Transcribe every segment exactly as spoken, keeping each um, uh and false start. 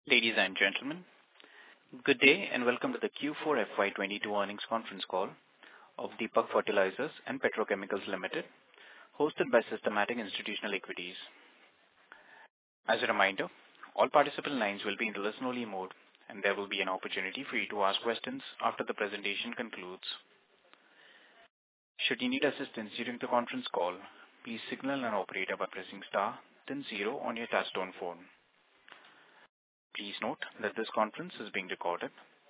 Ladies and gentlemen, good day and welcome to the Q four F Y twenty-two earnings conference call of Deepak Fertilisers and Petrochemicals Limited, hosted by Systematix Institutional Equities. As a reminder, all participant lines will be in listen-only mode, and there will be an opportunity for you to ask questions after the presentation concludes. Should you need assistance during the conference call, please signal an operator by pressing star, then zero on your touchtone phone. Please note that this conference is being recorded.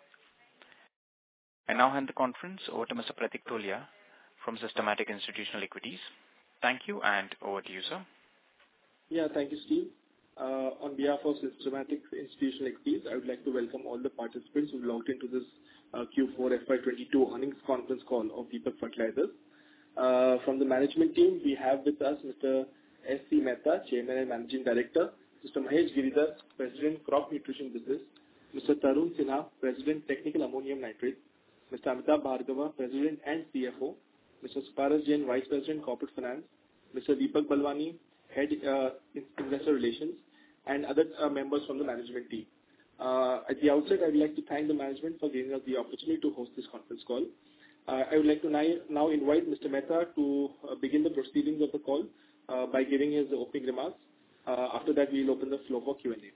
I now hand the conference over to Mister Pratik Tholiya from Systematix Institutional Equities. Thank you, and over to you, sir. Yeah, thank you, Steve. Uh, on behalf of Systematix Institutional Equities, I would like to welcome all the participants who logged into this uh, Q four F Y twenty-two earnings conference call of Deepak Fertilisers. Uh, from the management team, we have with us Mister S C Mehta, Chairman and Managing Director, Mister Mahesh Giridhar, President, Crop Nutrition Business, Mister Tarun Sinha, President, Technical Ammonium Nitrate, Mister Amitabh Bhargava, President and C F O, Mister Suparas Jain, Vice President, Corporate Finance, Mister Deepak Balwani, Head uh, Investor Relations, and other uh, members from the management team. Uh, at the outset, I would like to thank the management for giving us the opportunity to host this conference call. Uh, I would like to now invite Mister Mehta to uh, begin the proceedings of the call uh, by giving his opening remarks. Uh, after that, we'll open the floor for Q and A.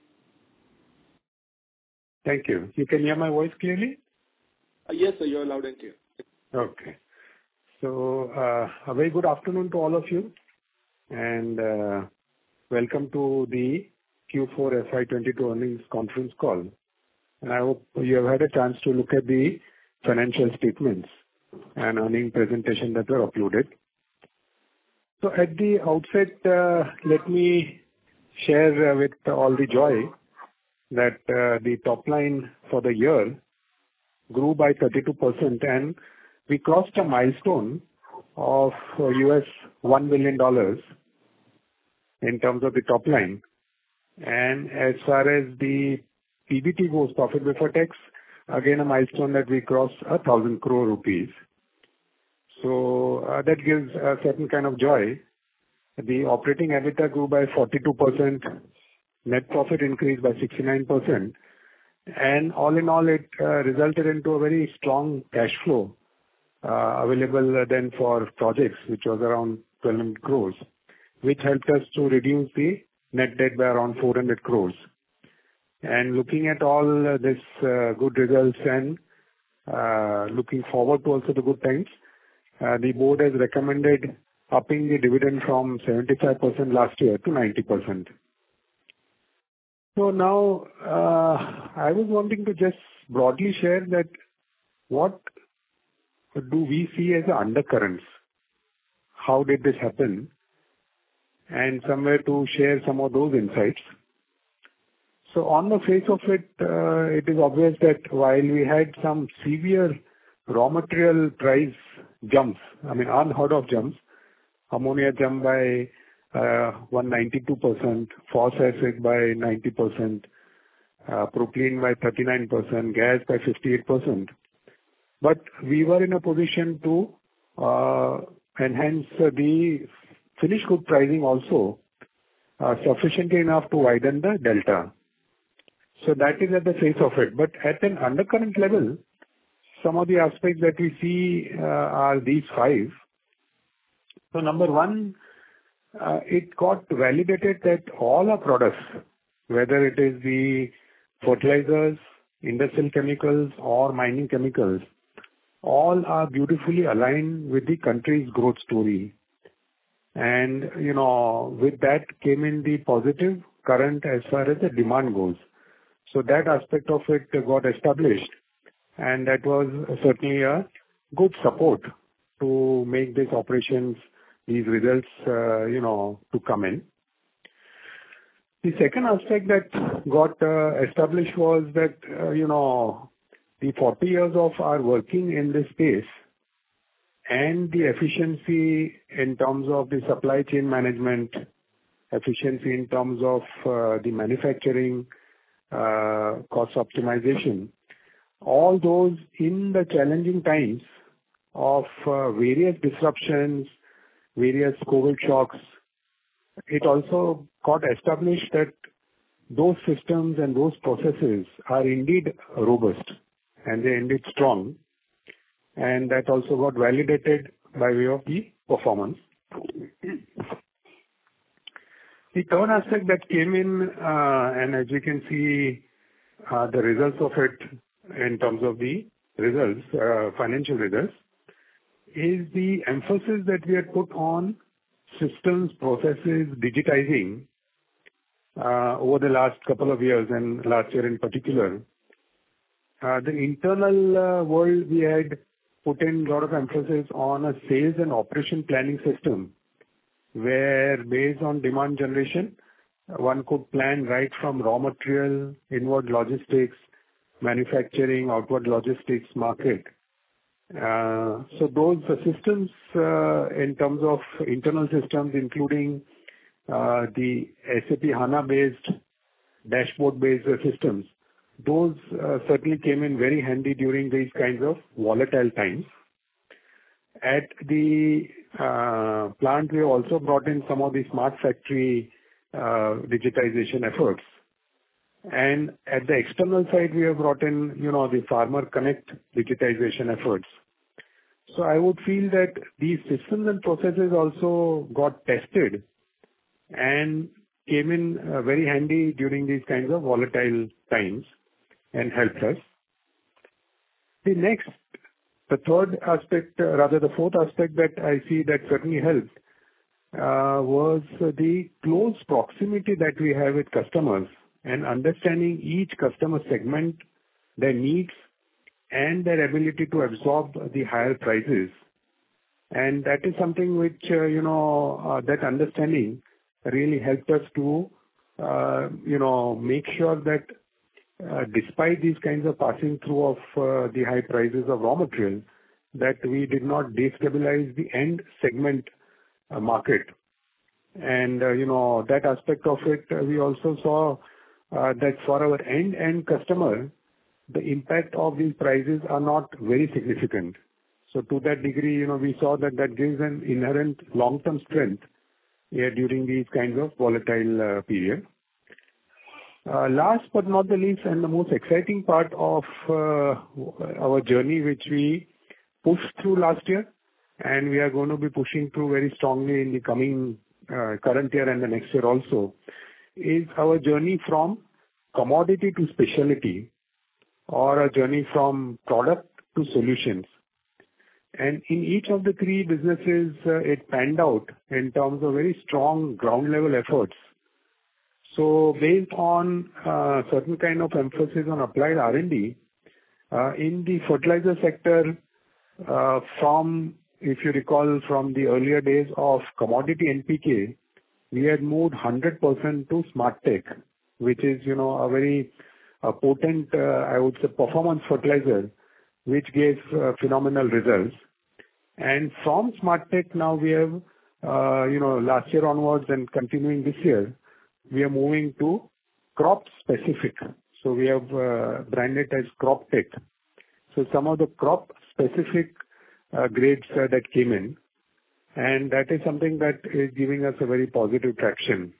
Thank you. You can hear my voice clearly? Uh, yes, sir, you're loud and clear. Okay. So, uh, a very good afternoon to all of you, and uh, welcome to the Q four F Y twenty-two earnings conference call. And I hope you have had a chance to look at the financial statements and earning presentation that were uploaded. So, at the outset, uh, let me share uh, with all the joy that uh, the top line for the year grew by thirty-two percent, and we crossed a milestone of uh, U S one billion dollars in terms of the top line. And as far as the P B T goes, profit before tax, again a milestone that we crossed a thousand crore rupees. So uh, that gives a certain kind of joy. The operating EBITDA grew by forty-two percent, net profit increased by sixty-nine percent, and all in all, it uh, resulted into a very strong cash flow uh, available then for projects, which was around twelve hundred crores, which helped us to reduce the net debt by around four hundred crores. And looking at all uh, this uh, good results and uh, looking forward to also the good times, uh, the board has recommended upping the dividend from seventy-five percent last year to ninety percent. So now, uh, I was wanting to just broadly share that what do we see as the undercurrents? How did this happen? And somewhere to share some of those insights. So on the face of it, uh, it is obvious that while we had some severe raw material price jumps, I mean unheard of jumps, ammonia jumped by uh, one hundred ninety-two percent, phosphoric acid by ninety percent, uh, propylene by thirty-nine percent, gas by fifty-eight percent. But we were in a position to uh, enhance uh, the finished good pricing also uh, sufficiently enough to widen the delta. So that is at the face of it. But at an undercurrent level, some of the aspects that we see uh, are these five. So number one, uh, it got validated that all our products, whether it is the fertilizers, industrial chemicals or mining chemicals, all are beautifully aligned with the country's growth story. And, you know, with that came in the positive current as far as the demand goes. So that aspect of it got established, and that was certainly a good support to make these operations, these results, uh, you know, to come in. The second aspect that got uh, established was that, uh, you know, the forty years of our working in this space and the efficiency in terms of the supply chain management, efficiency in terms of uh, the manufacturing, uh, cost optimization, all those in the challenging times of uh, various disruptions, various COVID shocks, it also got established that those systems and those processes are indeed robust and they're indeed strong. And that also got validated by way of the performance. The third aspect that came in, uh, and as you can see, uh, the results of it in terms of the results, uh, financial results, is the emphasis that we had put on systems, processes, digitizing uh, over the last couple of years and last year in particular. Uh, the internal uh, world, we had put in a lot of emphasis on a sales and operation planning system where based on demand generation, one could plan right from raw material, inward logistics, manufacturing, outward logistics, market. Uh, so those uh, systems uh, in terms of internal systems, including uh, the S A P HANA-based, dashboard-based uh, systems, those uh, certainly came in very handy during these kinds of volatile times. At the uh, plant, we also brought in some of the smart factory uh, digitization efforts. And at the external side, we have brought in, you know, the Farmer Connect digitization efforts. So I would feel that these systems and processes also got tested and came in uh, very handy during these kinds of volatile times and helped us. The next, the third aspect, uh, rather the fourth aspect that I see that certainly helped uh, was the close proximity that we have with customers and understanding each customer segment, their needs, and their ability to absorb the higher prices. And that is something which, uh, you know, uh, that understanding really helped us to, uh, you know, make sure that uh, despite these kinds of passing through of uh, the high prices of raw material, that we did not destabilize the end segment uh, market. And, uh, you know, that aspect of it, uh, we also saw uh, that for our end-end customer, the impact of these prices are not very significant. So to that degree, you know, we saw that that gives an inherent long-term strength yeah, during these kinds of volatile uh, period. Uh, last but not the least, and the most exciting part of uh, our journey, which we pushed through last year, and we are going to be pushing through very strongly in the coming uh, current year and the next year also, is our journey from commodity to specialty, or a journey from product to solutions. And in each of the three businesses, uh, it panned out in terms of very strong ground level efforts. So based on uh, certain kind of emphasis on applied R and D, uh, in the fertilizer sector, uh, from, if you recall, from the earlier days of commodity N P K, we had moved one hundred percent to Smart Tech, which is, you know, a very a potent, uh, I would say, performance fertilizer, which gave uh, phenomenal results. And from Smart Tech now we have, uh, you know, last year onwards and continuing this year, we are moving to crop specific. So we have uh, branded as Crop Tech. So some of the crop specific uh, grades uh, that came in, and that is something that is giving us a very positive traction.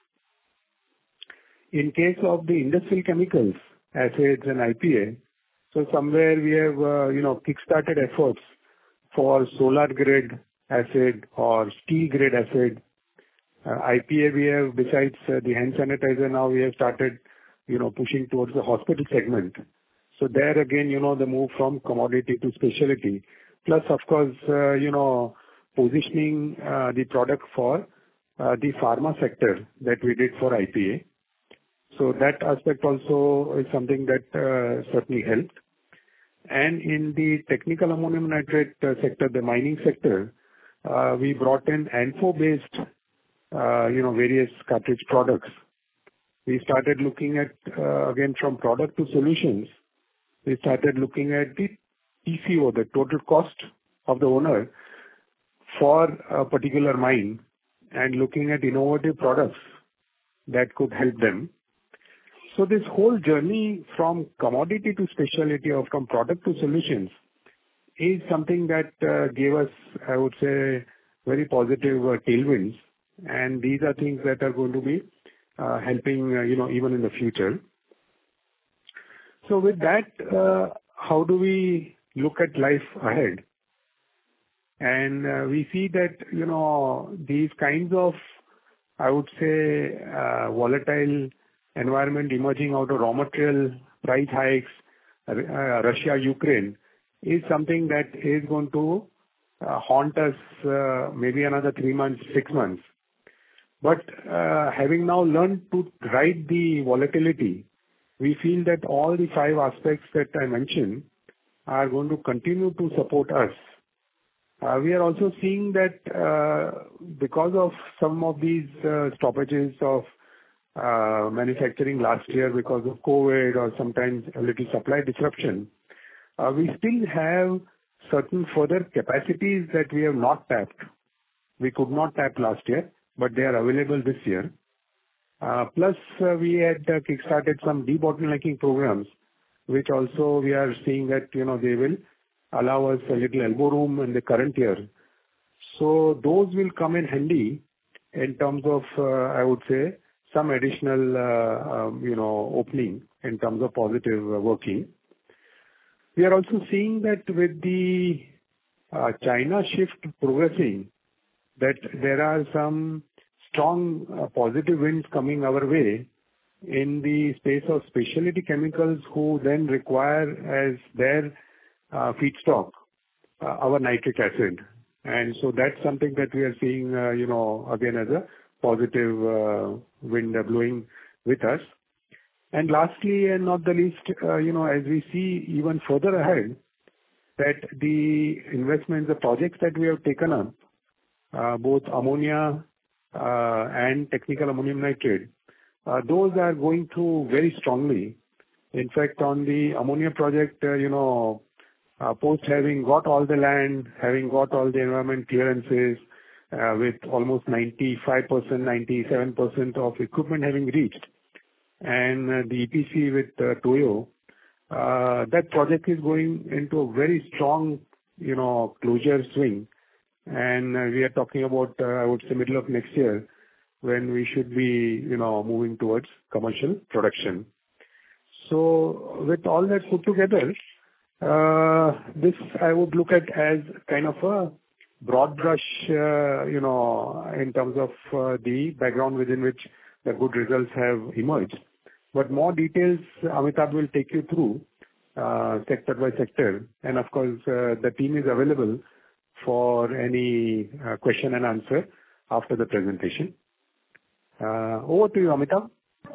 In case of the industrial chemicals, acids and I P A, so somewhere we have, uh, you know, kick-started efforts for solar grade acid or steel grade acid. Uh, I P A we have, besides uh, the hand sanitizer, now we have started, you know, pushing towards the hospital segment. So there again, you know, the move from commodity to specialty. Plus, of course, uh, you know, positioning uh, the product for uh, the pharma sector that we did for I P A. So that aspect also is something that uh, certainly helped. And in the technical ammonium nitrate uh, sector, the mining sector, uh, we brought in ANFO-based, uh, you know, various cartridge products. We started looking at, uh, again, from product to solutions, we started looking at the T C O, the total cost of the owner for a particular mine, and looking at innovative products that could help them. So this whole journey from commodity to specialty or from product to solutions is something that uh, gave us, I would say, very positive uh, tailwinds. And these are things that are going to be uh, helping, uh, you know, even in the future. So with that, uh, how do we look at life ahead? And uh, we see that, you know, these kinds of, I would say, uh, volatile environment emerging out of raw material price hikes, uh, Russia, Ukraine, is something that is going to uh, haunt us uh, maybe another three months, six months. But uh, having now learned to ride the volatility, we feel that all the five aspects that I mentioned are going to continue to support us. Uh, we are also seeing that uh, because of some of these uh, stoppages of uh, manufacturing last year because of COVID or sometimes a little supply disruption, uh, we still have certain further capacities that we have not tapped. We could not tap last year, but they are available this year. Uh, plus, uh, we had uh, kickstarted some debottlenecking programs, which also we are seeing that, you know, they will allow us a little elbow room in the current year. So those will come in handy in terms of, uh, I would say, some additional, uh, um, you know, opening in terms of positive uh, working. We are also seeing that with the uh, China shift progressing, that there are some strong uh, positive winds coming our way in the space of specialty chemicals who then require as their uh, feedstock uh, our nitric acid. And so that's something that we are seeing, uh, you know, again as a positive uh, wind blowing with us. And lastly, and not the least, uh, you know, as we see even further ahead, that the investments, the projects that we have taken up, uh, both ammonia uh, and technical ammonium nitrate, uh, those are going through very strongly. In fact, on the ammonia project, uh, you know, uh, post having got all the land, having got all the environment clearances, uh, with almost ninety-five percent, ninety-seven percent of equipment having reached, and uh, the E P C with uh, Toyo, uh, that project is going into a very strong, you know, closure swing. And uh, we are talking about, uh, I would say, middle of next year, when we should be, you know, moving towards commercial production. So with all that put together, uh, this I would look at as kind of a broad brush, uh, you know, in terms of uh, the background within which the good results have emerged. But more details, Amitabh will take you through uh, sector by sector. And of course, uh, the team is available for any uh, question and answer after the presentation. Uh, over to you, Amitabh.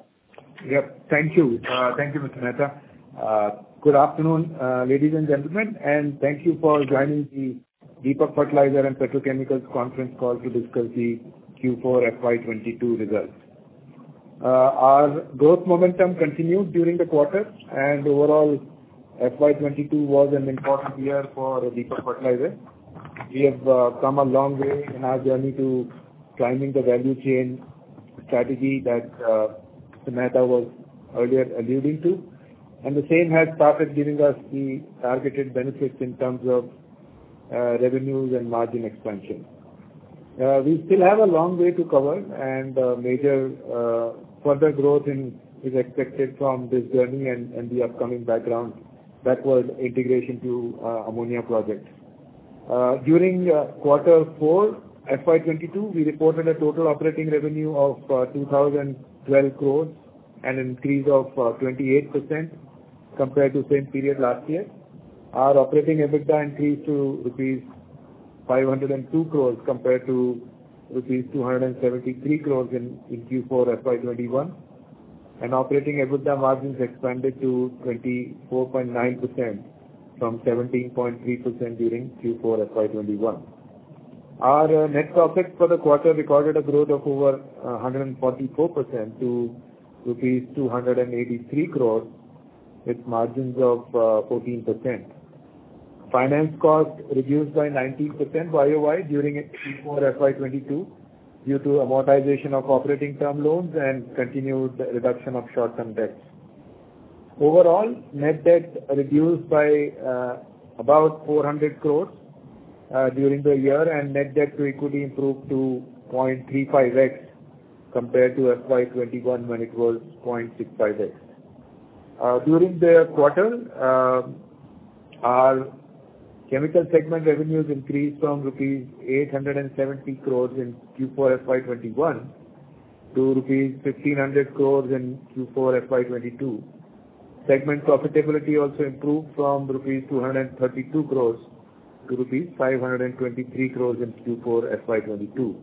Yep. Thank you. Uh, thank you, Mister Mehta. Uh, good afternoon, uh, ladies and gentlemen, and thank you for joining the Deepak Fertilizer and Petrochemicals conference call to discuss the Q four F Y twenty-two results. Uh, our growth momentum continued during the quarter, and overall F Y twenty-two was an important year for Deepak Fertilizer. We have uh, come a long way in our journey to climbing the value chain strategy that uh, Mister Mehta was earlier alluding to, and the same has started giving us the targeted benefits in terms of uh, revenues and margin expansion. Uh, we still have a long way to cover, and uh, major uh, further growth in, is expected from this journey and, and the upcoming background backward integration to uh, ammonia project. Uh, during uh, quarter four F Y twenty-two, we reported a total operating revenue of uh, two thousand twelve crores, an increase of uh, twenty-eight percent compared to same period last year. Our operating EBITDA increased to rupees five hundred two crores compared to rupees two hundred seventy-three crores in, in Q four F Y twenty-one, and operating EBITDA margins expanded to twenty-four point nine percent from seventeen point three percent during Q four F Y twenty-one. Our uh, net profit for the quarter recorded a growth of over uh, one hundred forty-four percent to rupees two hundred eighty-three crores with margins of uh, fourteen percent. Finance cost reduced by nineteen percent Y O Y during Q four F Y twenty-two due to amortization of operating term loans and continued reduction of short-term debts. Overall, net debt reduced by uh, about four hundred crores uh, during the year, and net debt to equity improved to zero point three five x compared to F Y twenty-one when it was zero point six five x. Uh, during the quarter, uh, our chemical segment revenues increased from rupees eight hundred seventy crores in Q four F Y twenty-one to rupees fifteen hundred crores in Q four F Y twenty-two. Segment profitability also improved from rupees two hundred thirty-two crores to rupees five hundred twenty-three crores in Q four F Y twenty-two.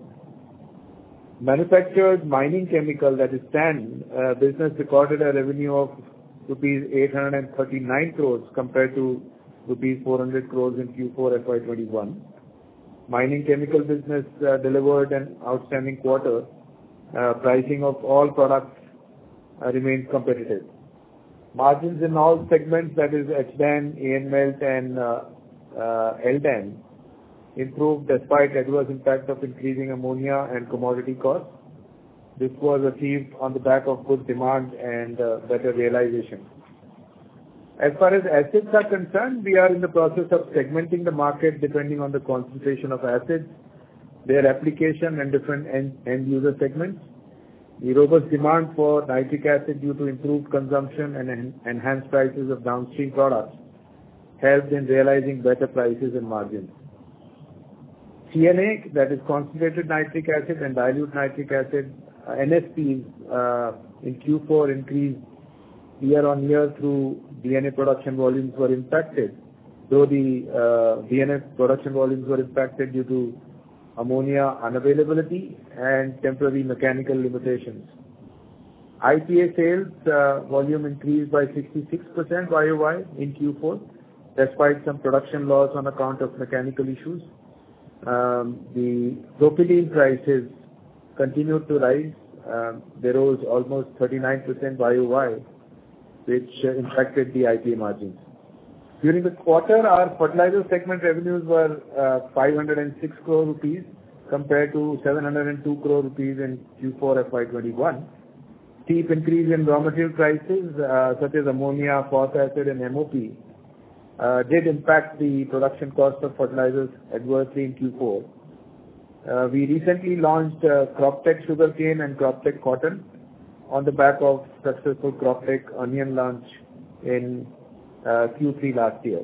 Manufactured mining chemical, that is T A N, uh, business recorded a revenue of rupees eight hundred thirty-nine crores compared to rupees four hundred crores in Q four F Y twenty-one. Mining chemical business uh, delivered an outstanding quarter. Uh, pricing of all products uh, remains competitive. Margins in all segments, that is H D A N, A N Melt and uh, uh, L D A N, improved despite adverse impact of increasing ammonia and commodity costs. This was achieved on the back of good demand and uh, better realization. As far as acids are concerned, we are in the process of segmenting the market depending on the concentration of acids, their application and different end, end user segments. The robust demand for nitric acid due to improved consumption and en- enhanced prices of downstream products helped in realizing better prices and margins. C N A, that is concentrated nitric acid and dilute nitric acid, uh, N S Ps uh, in Q four increased year-on-year through D N A production volumes were impacted, though the uh, D N A production volumes were impacted due to ammonia unavailability and temporary mechanical limitations. I P A sales uh, volume increased by sixty-six percent Y O Y in Q four, despite some production loss on account of mechanical issues. Um, the propylene prices continued to rise. Um, they rose almost thirty-nine percent Y O Y, which uh, impacted the I P A margins. During the quarter, our fertilizer segment revenues were uh, five hundred six crore rupees compared to seven hundred two crore rupees in Q four F Y twenty-one. Steep increase in raw material prices uh, such as ammonia, phosphoric acid and M O P uh, did impact the production cost of fertilizers adversely in Q four. Uh, we recently launched uh, CropTech sugarcane and CropTech cotton on the back of successful CropTech onion launch in uh, Q three last year.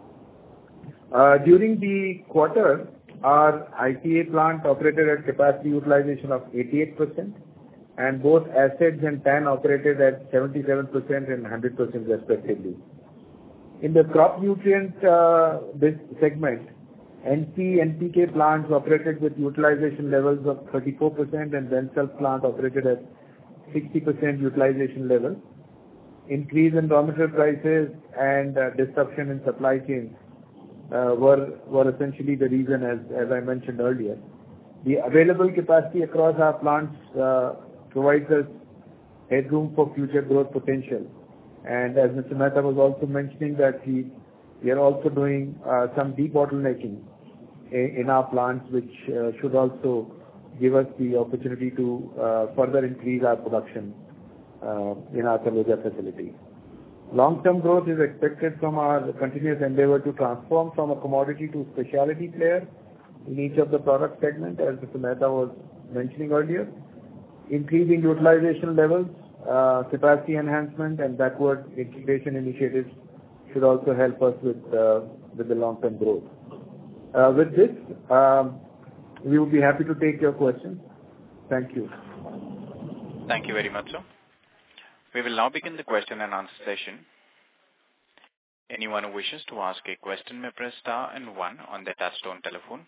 Uh, during the quarter, our I P A plant operated at capacity utilization of eighty-eight percent and both acids and T A N operated at seventy-seven percent and one hundred percent respectively. In the crop nutrient uh, this segment, N P, N P K plants operated with utilization levels of thirty-four percent and Bensulf plant operated at sixty percent utilization level. Increase in raw material prices and uh, disruption in supply chains uh, were were essentially the reason, as as I mentioned earlier. The available capacity across our plants uh, provides us headroom for future growth potential. And as Mister Mehta was also mentioning that we we are also doing uh, some debottlenecking in, in our plants, which uh, should also give us the opportunity to uh, further increase our production uh, in our Taloja facility. Long-term growth is expected from our continuous endeavor to transform from a commodity to specialty player in each of the product segment, as Mister Mehta was mentioning earlier. Increasing utilization levels, uh, capacity enhancement and backward integration initiatives should also help us with, uh, with the long-term growth. Uh, with this, um, we would be happy to take your questions. Thank you. Thank you very much, sir. We will now begin the question and answer session. Anyone who wishes to ask a question may press star and one on their touchtone telephone.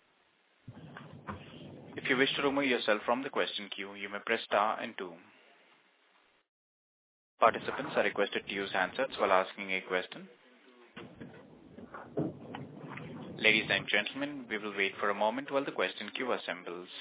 If you wish to remove yourself from the question queue, you may press star and two. Participants are requested to use handsets while asking a question. Ladies and gentlemen, we will wait for a moment while the question queue assembles.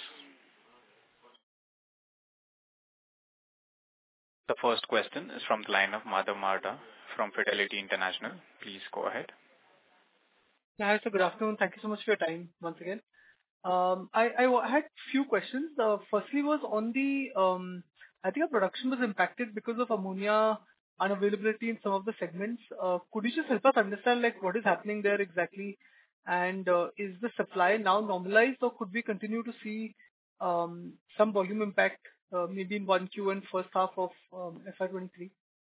The first question is from the line of Madhav Marda from Fidelity International. Please go ahead. Hi, sir. Good afternoon. Thank you so much for your time once again. Um, I, I had few questions. Uh, firstly was on the, um, I think our production was impacted because of ammonia unavailability in some of the segments. Uh, could you just help us understand like what is happening there exactly? And uh, is the supply now normalized or could we continue to see um, some volume impact uh, maybe in one Q and first half of um, F Y twenty-three?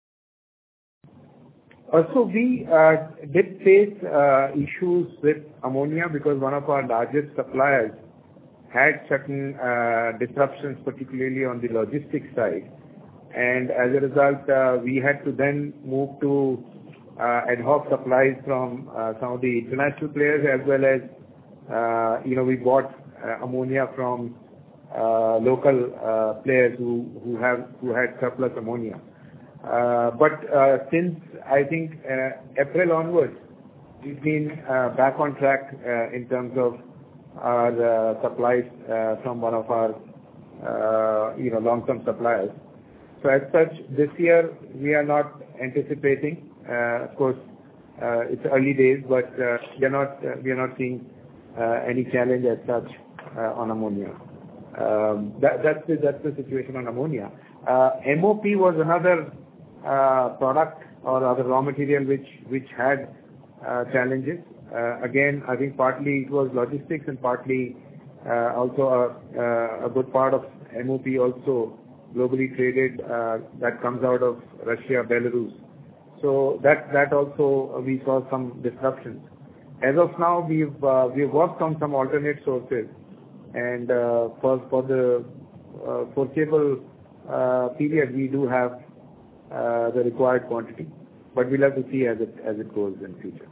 Also, we uh, did face uh, issues with ammonia because one of our largest suppliers had certain uh, disruptions, particularly on the logistics side. And as a result, uh, we had to then move to uh, ad hoc supplies from uh, some of the international players, as well as, uh, you know, we bought uh, ammonia from uh, local uh, players who, who have who had surplus ammonia. Uh, but uh, since I think uh, April onwards, we've been uh, back on track uh, in terms of our uh, supplies uh, from one of our uh, you know long-term suppliers. So as such, this year we are not anticipating. Uh, of course, uh, it's early days, but uh, we are not uh, we are not seeing uh, any challenge as such uh, on ammonia. Um, that, that's the that's the situation on ammonia. Uh, M O P was another uh, product or other raw material which which had uh, challenges. Uh, again, I think partly it was logistics and partly uh, also a, uh, a good part of M O P also globally traded uh, that comes out of Russia, Belarus. So that that also uh, we saw some disruptions. As of now, we've uh, we've worked on some alternate sources, and uh, for for the uh, foreseeable uh, period, we do have uh, the required quantity, but we'll have to see as it as it goes in future.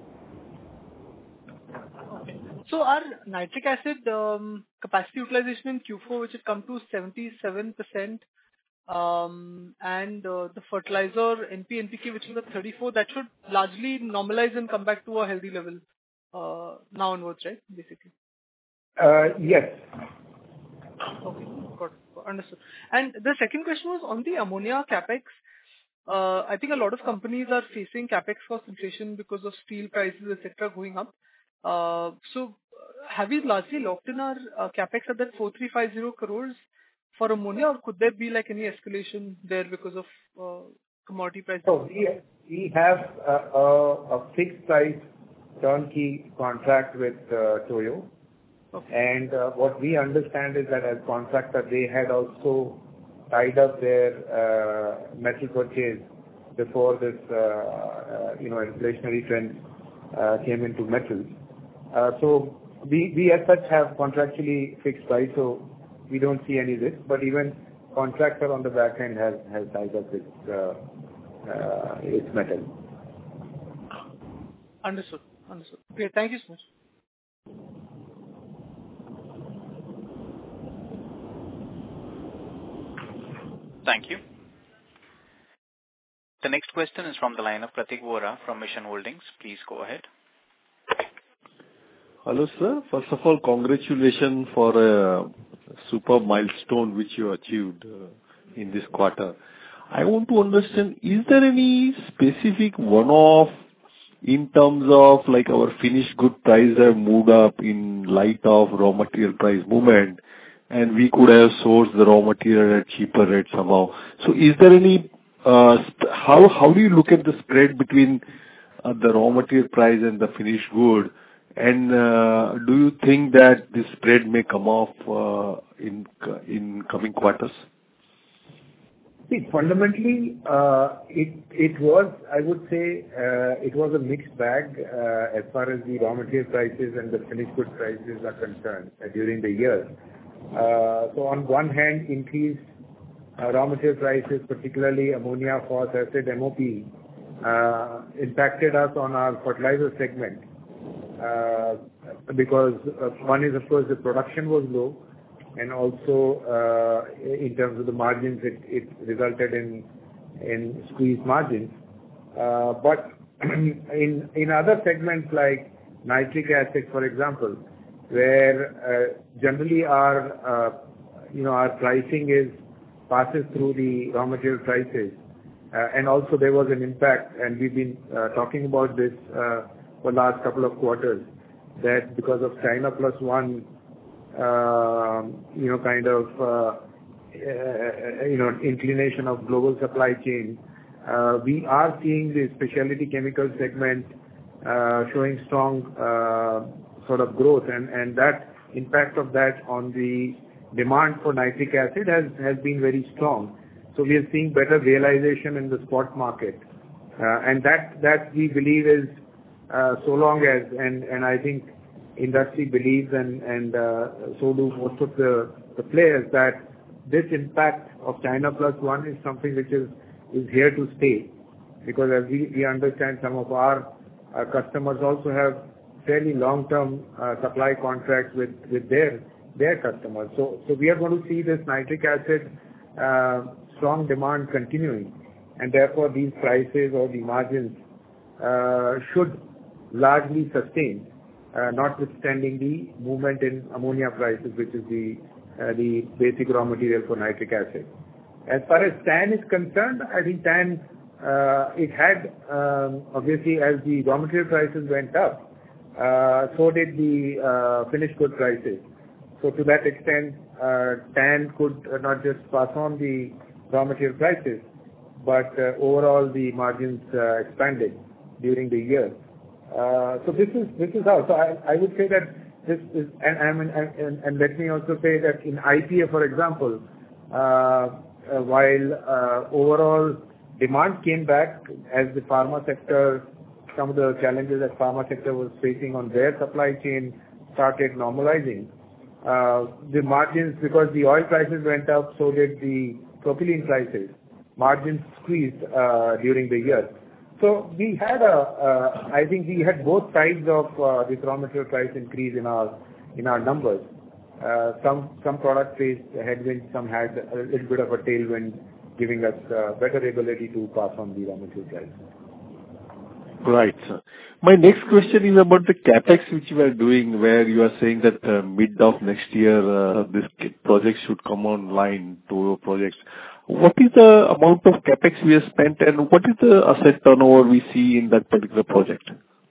So our nitric acid um, capacity utilization in Q four, which had come to seventy-seven percent, um, and uh, the fertilizer N P, N P K, which was at thirty-four, that should largely normalize and come back to a healthy level uh, now onwards, right? Basically. Uh, yes. Okay, got it. Understood. And the second question was on the ammonia capex. Uh, I think a lot of companies are facing capex cost inflation because of steel prices, et cetera, going up. Uh, so, have we largely locked in our uh, capex at that four three five zero crores for ammonia, or could there be like any escalation there because of uh, commodity prices? So we we have a, a, a fixed price turnkey contract with uh, Toyo. Okay. And uh, what we understand is that as contractor, they had also tied up their uh, metal purchase before this, uh, uh, you know, inflationary trend uh, came into metals. Uh, so we, we as such have contractually fixed price, so we don't see any risk. But even contractor on the back end has, has tied up its, uh, uh, its metal. Understood. Understood. Great. Thank you so much. Thank you. The next question is from the line of Pratik Vora from Mission Holdings. Please go ahead. Hello, sir. First of all, congratulations for a superb milestone which you achieved uh, in this quarter. I want to understand, is there any specific one-off in terms of like our finished good price have moved up in light of raw material price movement, and we could have sourced the raw material at cheaper rates somehow? So is there any, uh, st- how how do you look at the spread between uh, the raw material price and the finished good? And uh, do you think that this spread may come off uh, in in coming quarters? See, fundamentally, uh, it it was, I would say, uh, it was a mixed bag uh, as far as the raw material prices and the finished good prices are concerned uh, during the year. Uh, so on one hand, increased uh, raw material prices, particularly ammonia, phosphoric acid, M O P, uh, impacted us on our fertilizer segment. Uh, because uh, one is, of course, the production was low, and also uh, in terms of the margins, it, it resulted in in squeezed margins. Uh, but in in other segments like nitric acid, for example, where uh, generally our uh, you know our pricing is passes through the raw material prices, uh, and also there was an impact, and we've been uh, talking about this uh, for the last couple of quarters, that because of China plus one, uh, you know, kind of, uh, uh, you know, inclination of global supply chain, uh, we are seeing the specialty chemical segment uh, showing strong uh, sort of growth, and, and that impact of that on the demand for nitric acid has has been very strong. So we are seeing better realization in the spot market. Uh, and that that we believe is uh, so long as, and and I think industry believes, and and uh, so do most of the the players, that this impact of China plus one is something which is is here to stay. Because as we we understand, some of our uh, customers also have fairly long-term uh, supply contracts with with their their customers. So so we are going to see this nitric acid uh, strong demand continuing, and therefore these prices or the margins uh, should largely sustain, uh, notwithstanding the movement in ammonia prices, which is the uh, the basic raw material for nitric acid. As far as T A N is concerned, I think T A N uh, it had um, obviously, as the raw material prices went up, uh, so did the uh, finished good prices. So to that extent, uh, T A N could uh, not just pass on the raw material prices, but uh, overall the margins uh, expanded during the year. Uh, so this is this is how. So I, I would say that this is, and, and, and, and let me also say that in I P A, for example, uh, uh, while uh, overall demand came back as the pharma sector, some of the challenges that pharma sector was facing on their supply chain started normalizing. Uh, the margins, because the oil prices went up, so did the propylene prices. Margins squeezed uh, during the year. So we had a, uh, I think we had both sides of uh, this raw material price increase in our in our numbers. Uh, some some products faced headwinds, some had a little bit of a tailwind, giving us uh, better ability to pass on the raw material price. Right, sir. My next question is about the capex which you are doing, where you are saying that uh, mid of next year uh, this project should come online, two projects. What is the amount of capex we have spent, and what is the asset turnover we see in that particular project?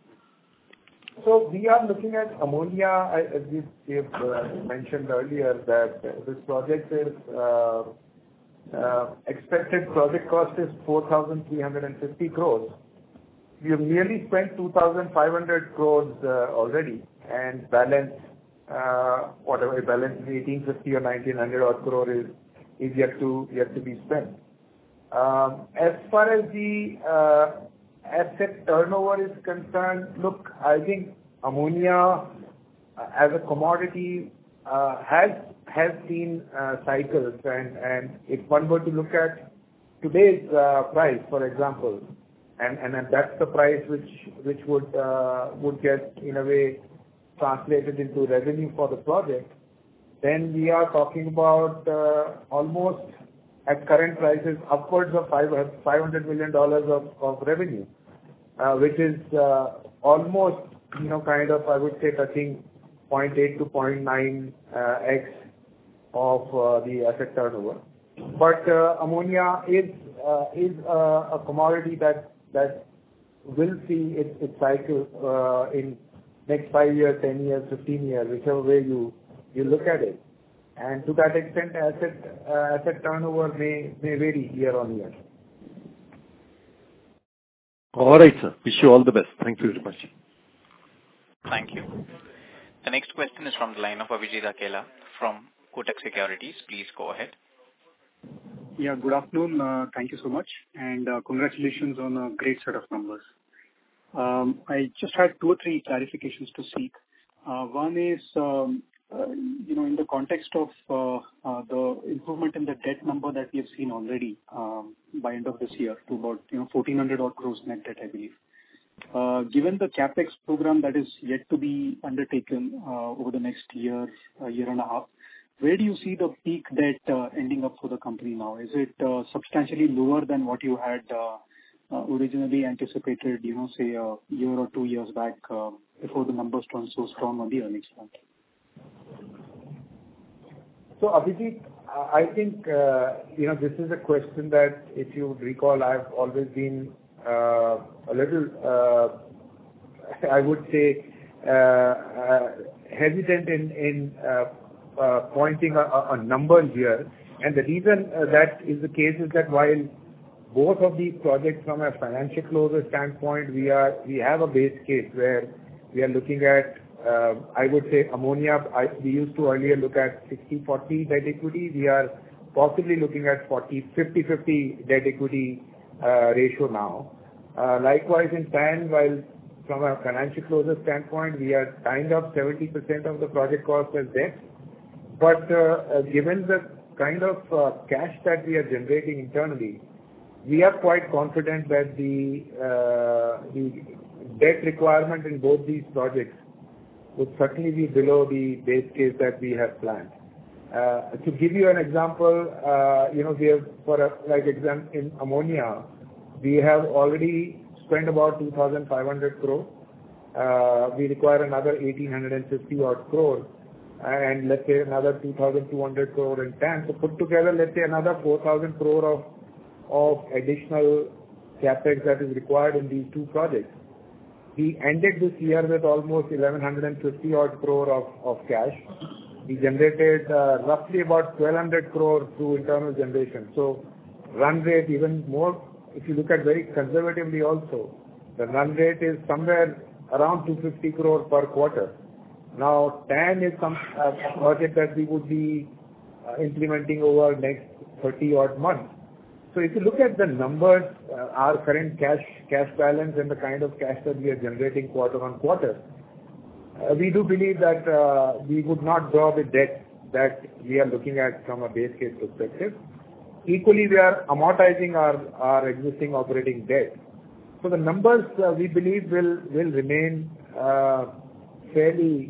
So we are looking at ammonia, as we have uh, mentioned earlier, that this project is uh, uh, expected project cost is four thousand three hundred fifty crores. We have nearly spent two thousand five hundred crores uh, already, and balance, uh, whatever balance, eighteen fifty or nineteen hundred odd crore is, is yet to yet to be spent. Um, as far as the uh, asset turnover is concerned, look, I think ammonia uh, as a commodity uh, has has seen uh, cycles, and and if one were to look at today's uh, price, for example. And, and and that's the price which which would uh, would get in a way translated into revenue for the project. Then we are talking about uh, almost at current prices upwards of five five hundred million dollars of, of revenue, uh, which is uh, almost you know kind of I would say touching zero point eight to zero point nine uh, x of uh, the asset turnover. But uh, ammonia is uh, is uh, a commodity that that will see its, its cycle uh, in next five years, ten years, fifteen years, whichever way you, you look at it. And to that extent, asset uh, asset turnover may, may vary year on year. All right, sir. Wish you all the best. Thank you very much. Thank you. The next question is from the line of Abhijit Akela from Kotak Securities. Please go ahead. Yeah, good afternoon. Uh, thank you so much, and uh, congratulations on a great set of numbers. Um, I just had two or three clarifications to seek. Uh, one is, um, uh, you know, in the context of uh, uh, the improvement in the debt number that we have seen already um, by end of this year to about, you know, fourteen hundred odd crores net debt, I believe. Uh, given the capex program that is yet to be undertaken uh, over the next year, a year and a half, where do you see the peak debt uh, ending up for the company now? Is it uh, substantially lower than what you had uh, uh, originally anticipated, you know, say a year or two years back uh, before the numbers turned so strong on the earnings front? So, Abhijit, I think, uh, you know, this is a question that, if you recall, I've always been uh, a little, uh, I would say, uh, uh, hesitant in, in uh, Uh, pointing a, a number here, and the reason uh, that is the case is that while both of these projects from a financial closure standpoint, we are we have a base case where we are looking at uh, I would say ammonia, I, we used to earlier look at sixty forty debt equity. We are possibly looking at fifty fifty debt equity uh, ratio now. Uh, likewise in T A N, while from a financial closure standpoint, we are kind of seventy percent of the project cost as debt. But uh, uh, given the kind of uh, cash that we are generating internally, we are quite confident that the uh, the debt requirement in both these projects would certainly be below the base case that we have planned. Uh, to give you an example, uh, you know, we have, for a, like example, in ammonia, we have already spent about two thousand five hundred crore. Uh, we require another eighteen fifty odd crore, and let's say another two thousand two hundred crore in T A N. So put together, let's say another four thousand crore of of additional capex that is required in these two projects. We ended this year with almost eleven fifty odd crore of, of cash. We generated uh, roughly about twelve hundred crore through internal generation. So run rate even more, if you look at very conservatively also, the run rate is somewhere around two hundred fifty crore per quarter. Now T A N is some uh, project that we would be uh, implementing over next thirty odd months. So if you look at the numbers, uh, our current cash cash balance and the kind of cash that we are generating quarter on quarter, uh, we do believe that uh, we would not draw the debt that we are looking at from a base case perspective. Equally, we are amortizing our, our existing operating debt. So the numbers uh, we believe will will remain uh, fairly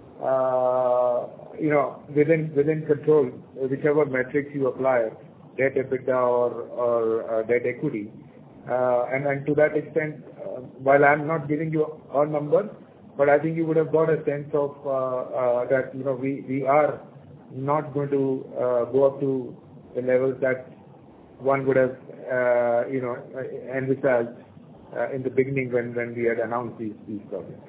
uh, you know within within control, whichever metrics you apply. Debt EBITDA or, or uh, debt equity. Uh, and, and to that extent, uh, while I'm not giving you a number, but I think you would have got a sense of uh, uh, that, you know, we, we are not going to uh, go up to the levels that one would have, uh, you know, envisaged uh, in the beginning when, when we had announced these, these projects.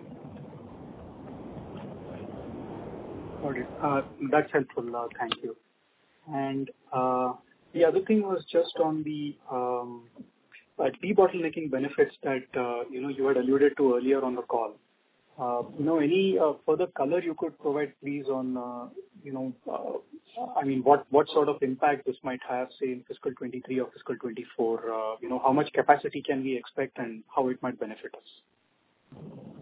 Got it. Uh, that's helpful. Uh, thank you. And uh, the other thing was just on the um, uh, debottlenecking benefits that uh, you know you had alluded to earlier on the call. Uh, you know, any uh, further color you could provide, please, on uh, you know, uh, I mean, what what sort of impact this might have, say, in fiscal twenty-three or fiscal twenty-four? Uh, you know, how much capacity can we expect, and how it might benefit us?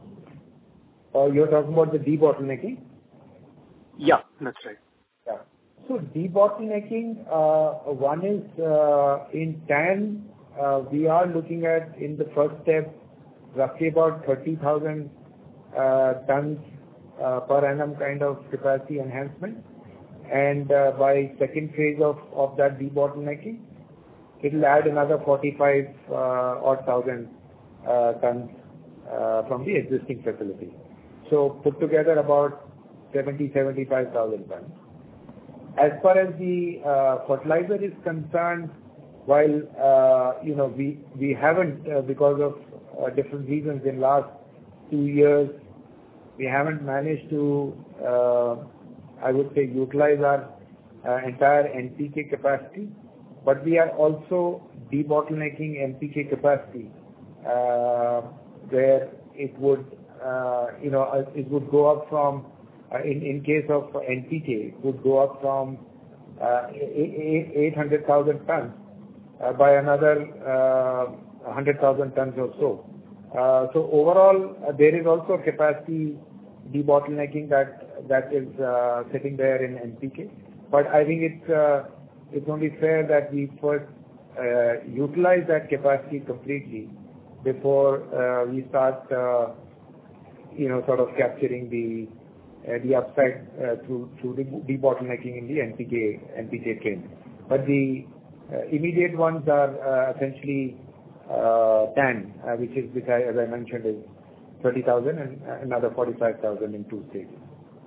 Uh, you're talking about the debottlenecking? Yeah, that's right. Yeah. So debottlenecking, uh, one is uh, in T A N, uh, we are looking at in the first step roughly about thirty thousand uh, tons uh, per annum kind of capacity enhancement, and uh, by second phase of, of that debottlenecking, it will add another forty-five uh, odd thousand uh, tons uh, from the existing facility. So put together about seventy, seventy-five thousand tons. As far as the uh, fertilizer is concerned, while uh, you know we we haven't uh, because of uh, different reasons in last two years, we haven't managed to uh, I would say utilize our uh, entire N P K capacity, but we are also debottlenecking N P K capacity uh, where it would uh, you know it would go up from. Uh, in, in case of N P K, would go up from uh, eight hundred thousand tons uh, by another uh, one hundred thousand tons or so. Uh, so overall, uh, there is also capacity debottlenecking that that is uh, sitting there in N P K. But I think it's uh, it's only fair that we first uh, utilize that capacity completely before uh, we start, uh, you know, sort of capturing the Uh, the upside uh, through through the debottlenecking in the N P K N P K chain. But the uh, immediate ones are uh, essentially uh, T A N, uh, which is which I, as I mentioned, is thirty thousand and another forty-five thousand in two stages.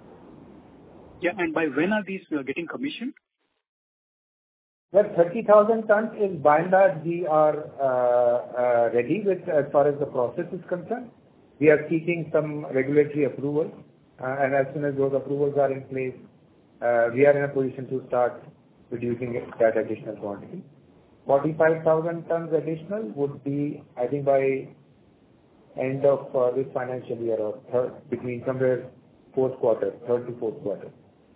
Yeah, and by when are these uh, getting commissioned? Well, thirty thousand tons is by and large we are uh, uh, ready with as far as the process is concerned. We are seeking some regulatory approval. Uh, and as soon as those approvals are in place, uh, we are in a position to start producing that additional quantity. forty-five thousand tons additional would be, I think, by end of uh, this financial year or third, between somewhere fourth quarter, third to fourth quarter.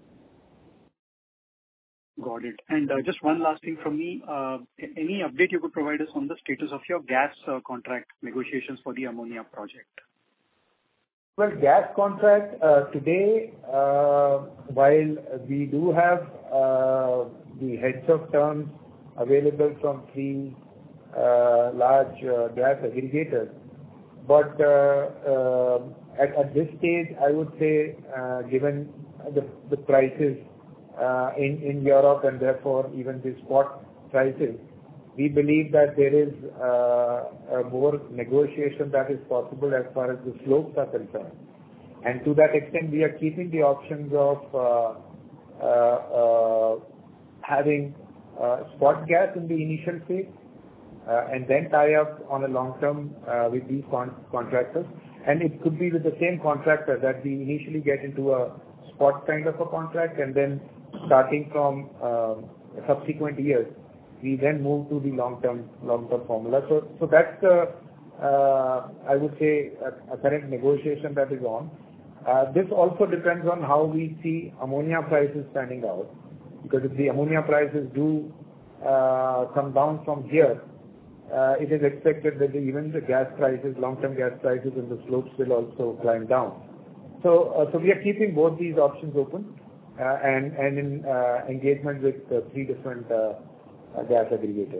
Got it. And uh, just one last thing from me. Uh, any update you could provide us on the status of your gas uh, contract negotiations for the ammonia project? Well, gas contract uh, today, uh, while we do have uh, the heads of terms available from three uh, large uh, gas aggregators, but uh, uh, at, at this stage, I would say, uh, given the, the prices uh, in, in Europe and therefore even the spot prices, we believe that there is uh, a more negotiation that is possible as far as the slopes are concerned. And to that extent, we are keeping the options of uh, uh, uh, having uh, spot gas in the initial phase uh, and then tie up on a long term uh, with these con- contractors. And it could be with the same contractor that we initially get into a spot kind of a contract, and then starting from uh, subsequent years, we then move to the long-term long-term formula. So, so that's the, uh, I would say, a, a current negotiation that is on. Uh, this also depends on how we see ammonia prices panning out, because if the ammonia prices do uh, come down from here, uh, it is expected that the, even the gas prices, long-term gas prices and the slopes will also climb down. So, uh, so we are keeping both these options open uh, and, and in uh, engagement with uh, three different uh, Uh, gas aggregator.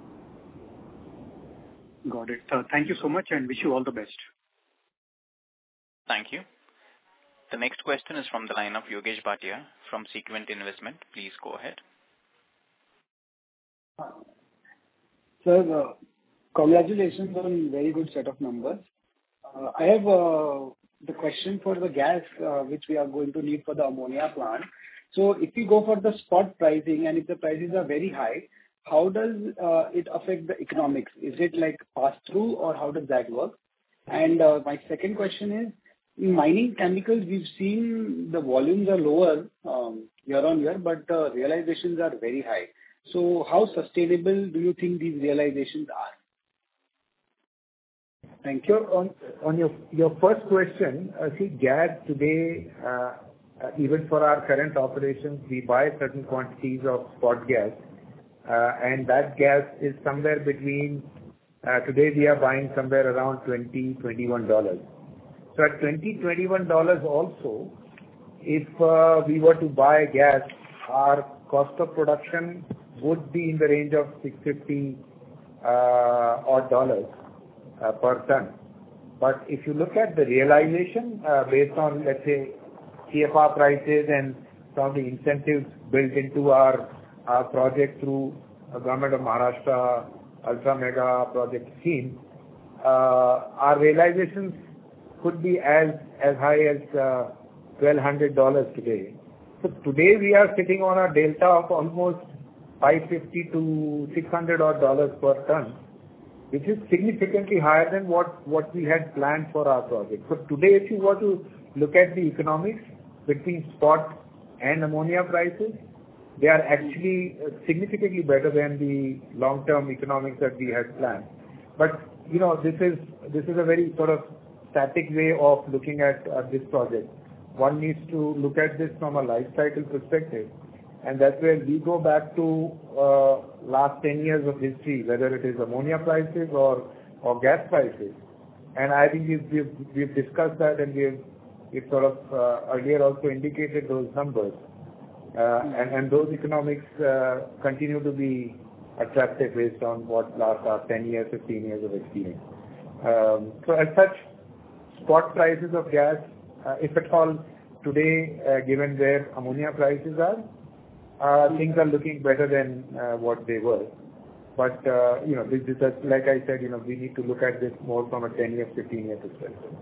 Got it. Uh, thank you so much and wish you all the best. Thank you. The next question is from the line of Yogesh Bhatia from Sequent Investment. Please go ahead. Sir, uh, congratulations on very good set of numbers. Uh, I have uh, the question for the gas uh, which we are going to need for the ammonia plant. So if we go for the spot pricing and if the prices are very high, how does uh, it affect the economics? Is it like pass through or how does that work? And uh, my second question is, in mining chemicals, we've seen the volumes are lower um, year on year, but the realizations are very high. So how sustainable do you think these realizations are? Thank you. So on, on your, your first question, uh, see, gas today, uh, Uh, even for our current operations, we buy certain quantities of spot gas, uh, and that gas is somewhere between, uh, today we are buying somewhere around twenty dollars, twenty-one dollars. So at twenty dollars, twenty-one dollars also, if uh, we were to buy gas, our cost of production would be in the range of six hundred fifty uh, odd dollars uh, per ton. But if you look at the realization uh, based on, let's say, C F R prices and some of the incentives built into our, our project through the Government of Maharashtra Ultra Mega Project scheme, uh, our realizations could be as, as high as uh, twelve hundred dollars today. So today we are sitting on a delta of almost five hundred fifty to six hundred odd dollars per ton, which is significantly higher than what, what we had planned for our project. So today, if you were to look at the economics between spot and ammonia prices, they are actually significantly better than the long-term economics that we had planned. But, you know, this is this is a very sort of static way of looking at uh, this project. One needs to look at this from a life cycle perspective, and that's where we go back to uh, last ten years of history, whether it is ammonia prices or, or gas prices. And I think we've, we've, we've discussed that, and we've It sort of uh, earlier also indicated those numbers, uh, and, and those economics uh, continue to be attractive based on what last our ten years, fifteen years of experience. Um, so as such, spot prices of gas, uh, if at all today, uh, given where ammonia prices are, uh, things are looking better than uh, what they were. But uh, you know, this, this is, like I said, you know, we need to look at this more from a ten year, fifteen year perspective.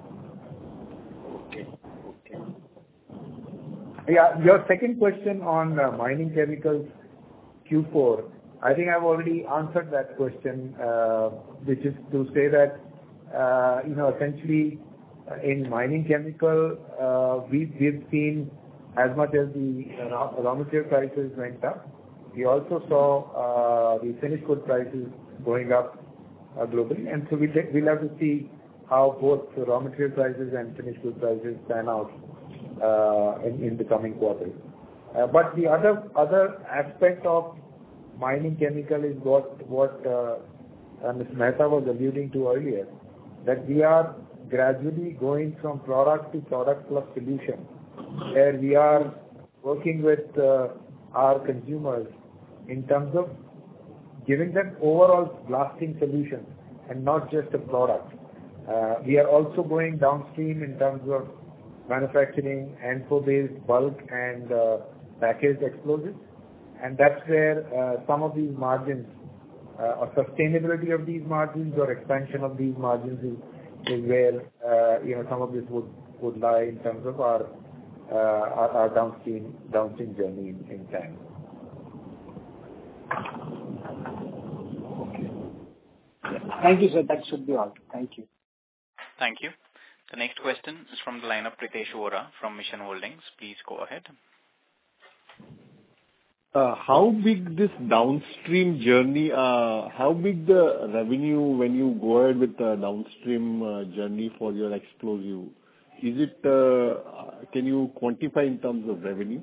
Yeah, your second question on uh, mining chemicals Q four, I think I've already answered that question, uh, which is to say that, uh, you know, essentially uh, in mining chemical, uh, we've, we've seen as much as the raw, raw material prices went up, we also saw uh, the finished good prices going up uh, globally. And so we'll, we'll have to see how both raw material prices and finished good prices pan out uh, in, in the coming quarters. Uh, but the other other aspect of mining chemical is what what uh, uh, Miz Mehta was alluding to earlier, that we are gradually going from product to product plus solution, where we are working with uh, our consumers in terms of giving them overall blasting solutions and not just a product. Uh, we are also going downstream in terms of manufacturing A N F O-based bulk and uh, packaged explosives, and that's where uh, some of these margins, uh, or sustainability of these margins or expansion of these margins is, is where uh, you know some of this would, would lie in terms of our uh, our, our downstream downstream journey in, in time. Thank you, sir. That should be all. Thank you. Thank you. The next question is from the line of Pritesh Vora from Mission Holdings. Please go ahead. Uh, how big this downstream journey, uh, how big the revenue when you go ahead with the downstream uh, journey for your explosive? Is it, uh, can you quantify in terms of revenue?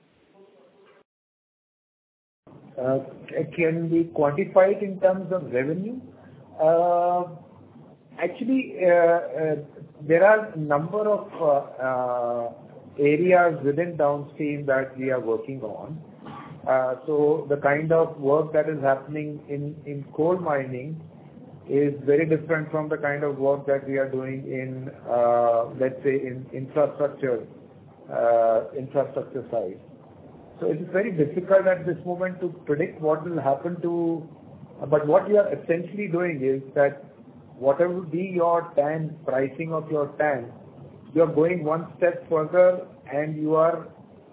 Uh, can be quantified in terms of revenue? Uh, actually, uh, uh, there are a number of uh, uh, areas within downstream that we are working on. Uh, so the kind of work that is happening in, in coal mining is very different from the kind of work that we are doing in, uh, let's say, in infrastructure, uh, infrastructure side. So it is very difficult at this moment to predict what will happen to, but what you are essentially doing is that whatever will be your TAN, pricing of your TAN, you are going one step further and you are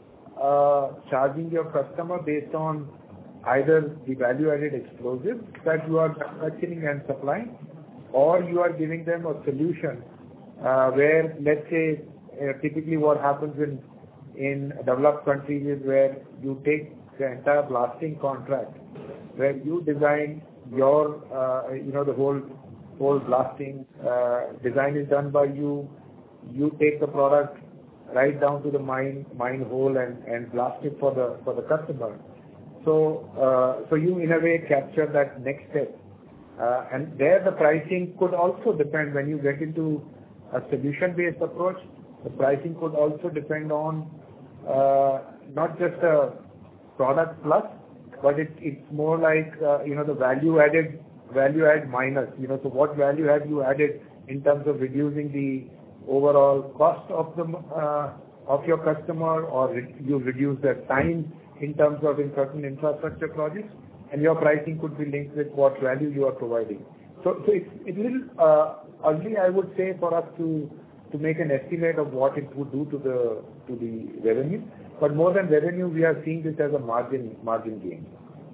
uh, charging your customer based on either the value-added explosives that you are manufacturing and supplying, or you are giving them a solution uh, where, let's say, uh, typically what happens in in developed countries is where you take the entire blasting contract, where you design your, uh, you know, the whole whole blasting uh, design is done by you. You take the product right down to the mine mine hole and, and blast it for the for the customer. So uh, so you in a way capture that next step, uh, and there the pricing could also depend when you get into a solution-based approach. The pricing could also depend on uh, not just a product plus, but it, it's more like uh, you know the value added value add minus. You know, so what value have you added in terms of reducing the overall cost of the uh, of your customer, or re- you reduce the time in terms of in certain infrastructure projects, and your pricing could be linked with what value you are providing. So, so it's it's a little uh, early, I would say, for us to to make an estimate of what it would do to the to the revenue. But more than revenue, we are seeing this as a margin margin gain.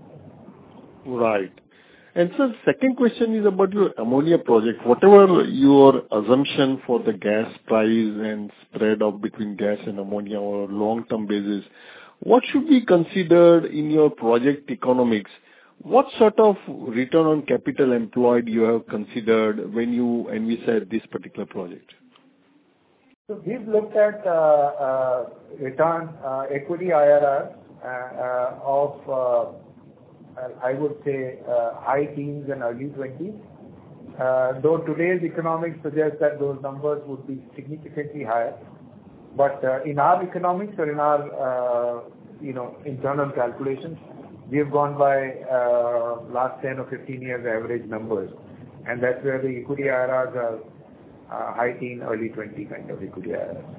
Right. And so second question is about your ammonia project. Whatever your assumption for the gas price and spread of between gas and ammonia or long-term basis, what should be considered in your project economics? What sort of return on capital employed you have considered when you envisage this particular project? So we've looked at uh, uh, return uh, equity I R R uh, uh, of uh, I would say uh, high teens and early twenties. Uh, though today's economics suggests that those numbers would be significantly higher, but uh, in our economics or in our uh, you know internal calculations, we have gone by uh, last ten or fifteen years average numbers, and that's where the equity I R Rs are uh, high teen, early twenty kind of equity I R Rs.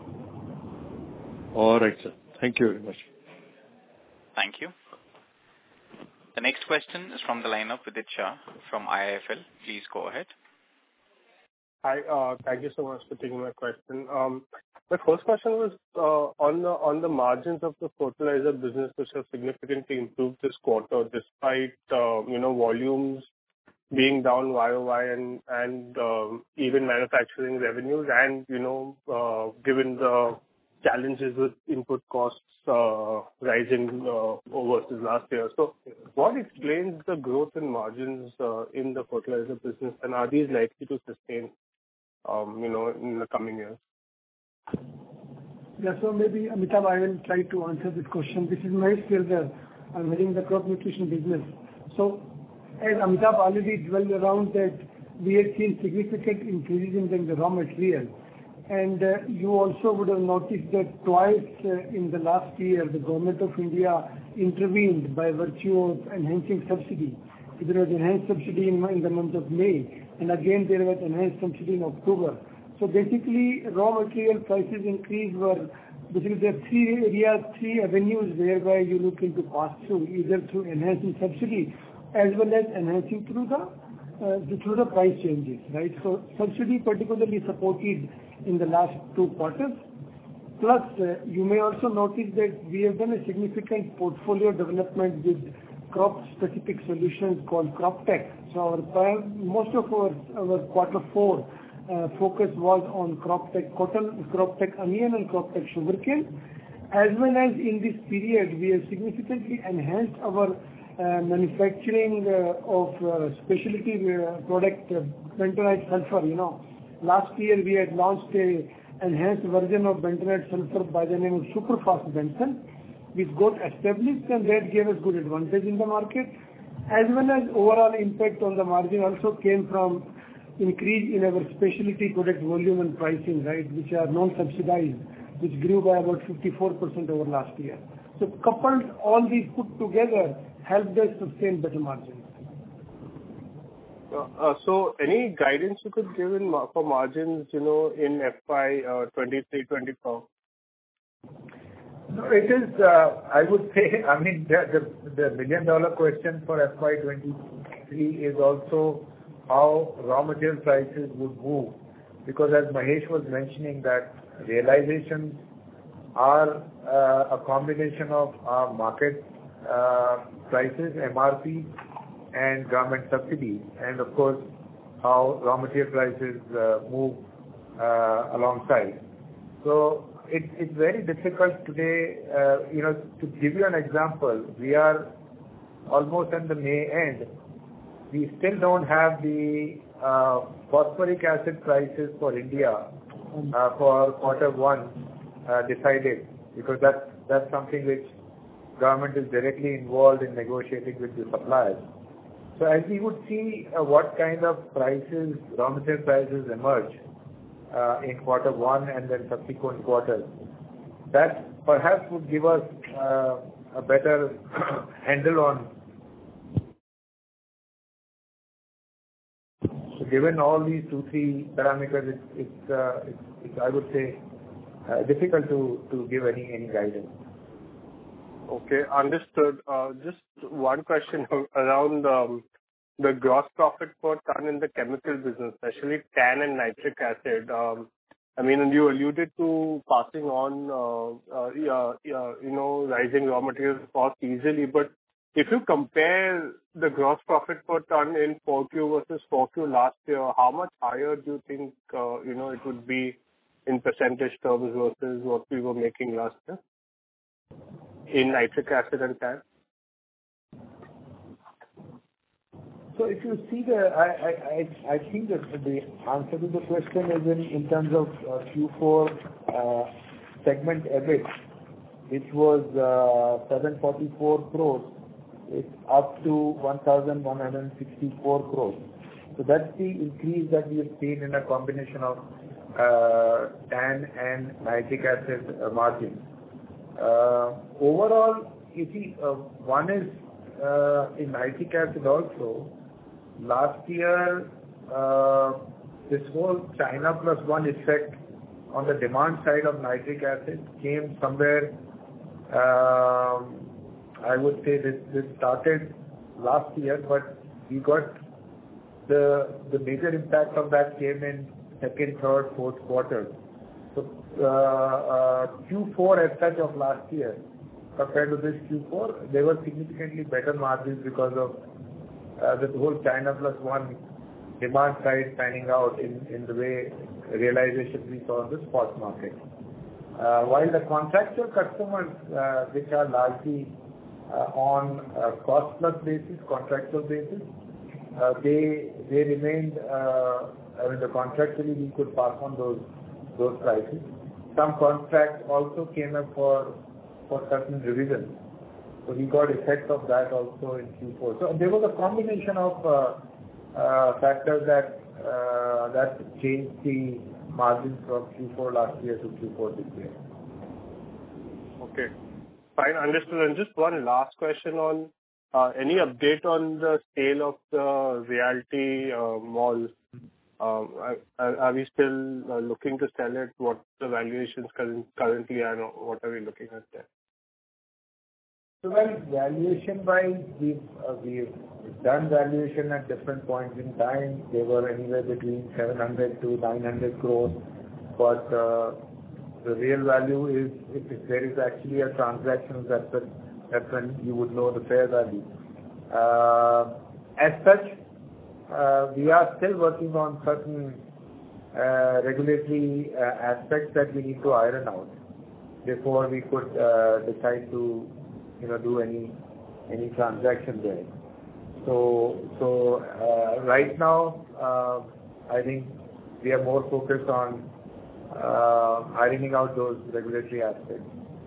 All right, sir. Thank you very much. Thank you. The next question is from the line of Vidit Shah from I I F L. Please go ahead. Hi, uh, thank you so much for taking my question. Um, my first question was uh, on the on the margins of the fertilizer business, which have significantly improved this quarter, despite uh, you know volumes being down Y O Y and and um, even manufacturing revenues, and you know uh, given the challenges with input costs uh, rising uh, versus last year. So what explains the growth in margins uh, in the fertilizer business, and are these likely to sustain, um, you know, in the coming years? Yeah. So maybe, Amitabh, I will try to answer this question. This is Mahesh Girdhar. I'm heading the crop nutrition business. So as Amitabh already dwelled around that, we have seen significant increases in the raw material. And uh, you also would have noticed that twice uh, in the last year, the government of India intervened by virtue of enhancing subsidy. There was enhanced subsidy in, in the month of May, and again there was enhanced subsidy in October. So basically, raw material prices increase were basically there are three areas, three avenues whereby you look into pass through, either through enhancing subsidy as well as enhancing through the uh, through the price changes, right? So subsidy particularly supported in the last two quarters. Plus, uh, you may also notice that we have done a significant portfolio development with crop-specific solutions called CropTech. So our prior, most of our, our quarter four uh, focus was on CropTech cotton, CropTech onion, and CropTech sugarcane. As well as in this period, we have significantly enhanced our uh, manufacturing uh, of uh, specialty uh, product, uh, bentonite sulfur. You know, last year we had launched a enhanced version of bentonite sulfur by the name of Superfast Benson, which got established, and that gave us good advantage in the market, as well as overall impact on the margin also came from increase in our specialty product volume and pricing, right, which are non-subsidized, which grew by about fifty-four percent over last year. So coupled, all these put together helped us sustain better margins. Uh, uh, so any guidance you could give in for margins, you know, in F Y twenty-three twenty-four? No, it is, uh, I would say, I mean, the, the, the million dollar question for F Y twenty-three is also how raw material prices would move. Because as Mahesh was mentioning that realizations are uh, a combination of our market uh, prices, M R P, and government subsidies, and of course how raw material prices uh, move uh, alongside. So it, it's very difficult today, uh, you know, to give you an example. We are almost at the May end. We still don't have the uh, phosphoric acid prices for India uh, for quarter one uh, decided, because that's that's something which government is directly involved in negotiating with the suppliers. So as we would see uh, what kind of prices, raw material prices emerge uh, in quarter one and then subsequent quarters, that perhaps would give us uh, a better handle on. So given all these two, three parameters, it's, it's, uh, it's, it's I would say, uh, difficult to, to give any, any guidance. Okay, understood. Uh, just one question around um, the gross profit per ton in the chemical business, especially TAN and nitric acid. Um, I mean, you alluded to passing on, uh, uh, yeah, yeah, you know, rising raw material costs easily, but if you compare the gross profit per ton in four Q versus four Q last year, how much higher do you think, uh, you know, it would be in percentage terms versus what we were making last year in nitric acid and TAN? So if you see the, I, I, I, I think that the answer to the question is in, in terms of uh, Q four uh, segment EBIT, which was uh, seven forty-four crores, it's up to one thousand one hundred sixty-four crores. So that's the increase that we have seen in a combination of uh, TAN and nitric acid uh, margin. Uh, overall, you see, uh, one is uh, in nitric acid also. Last year, uh, this whole China plus one effect on the demand side of nitric acid came somewhere. Um, I would say this this started last year, but we got the the major impact of that came in second, third, fourth quarter. So uh, uh, Q four as such of last year compared to this Q four, there were significantly better margins because of uh, the whole China plus one demand side panning out in, in the way realizations we saw in the spot market. Uh, while the contractual customers, uh, which are largely uh, on uh, cost plus basis, contractual basis, uh, they they remained. Uh, I mean, the contractually we could pass on those those prices. some contracts also came up for for certain revisions. So we got effect of that also in Q four. So there was a combination of uh, uh, factors that uh, that changed the margins from Q four last year to Q four this year. Okay. Fine, understood. And just one last question on uh, any update on the sale of the Realty uh, mall? Um, are, are we still uh, looking to sell it? What the valuations current, currently are? What are we looking at there? So well, valuation-wise, we've uh, we've done valuation at different points in time. They were anywhere between seven hundred to nine hundred crores, but uh, the real value is if, if there is actually a transaction, that's when, that's when you would know the fair value. Uh, as such, uh, we are still working on certain uh, regulatory uh, aspects that we need to iron out before we could uh, decide to, you know, do any any transaction there. So so uh, right now, uh, I think we are more focused on uh, ironing out those regulatory aspects.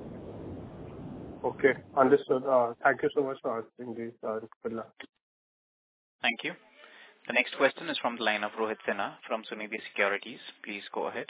Okay, understood. Uh, thank you so much for answering these. Uh, good luck. Thank you. The next question is from the line of Rohit Sinha from Sunidhi Securities. Please go ahead.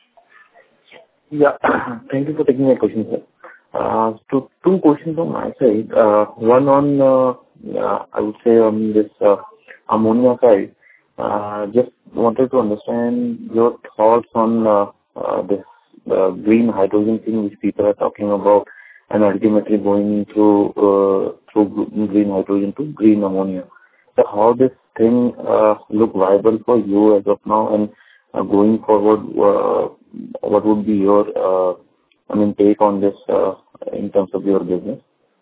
Yeah, thank you for taking my question, sir. Uh, so two questions on my side. Uh, one on, uh, uh, I would say on this uh, ammonia side. Uh, just wanted to understand your thoughts on uh, uh, this uh, green hydrogen thing which people are talking about, and ultimately going through uh, through green hydrogen to green ammonia. So how this thing uh, look viable for you as of now, and uh, going forward, uh, what would be your uh, I mean take on this uh, in terms of your business?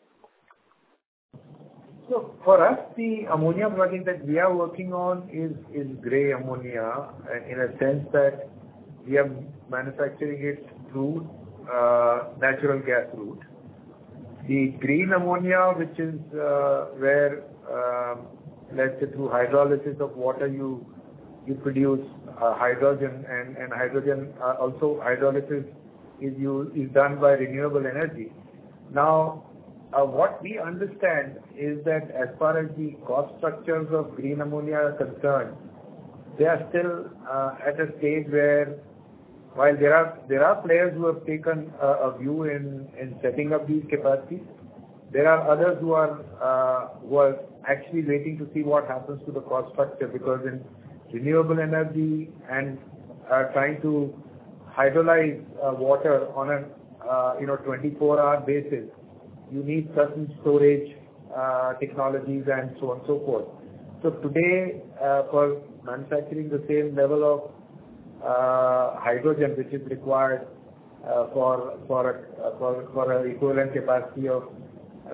So for us, the ammonia project that we are working on is is grey ammonia, in a sense that we are manufacturing it through uh, natural gas route. The green ammonia, which is uh, where uh, let's say through hydrolysis of water you you produce uh, hydrogen, and and hydrogen uh, also hydrolysis is you is done by renewable energy. Now, uh, what we understand is that as far as the cost structures of green ammonia are concerned, they are still uh, at a stage where, while there are there are players who have taken a, a view in in setting up these capacities, there are others who are uh, who are actually waiting to see what happens to the cost structure, because in renewable energy and uh, trying to hydrolyze uh, water on a uh, you know twenty-four hour basis, you need certain storage uh, technologies and so on and so forth. So today, uh, for manufacturing the same level of uh, hydrogen which is required uh, for for a, for for an equivalent capacity of uh,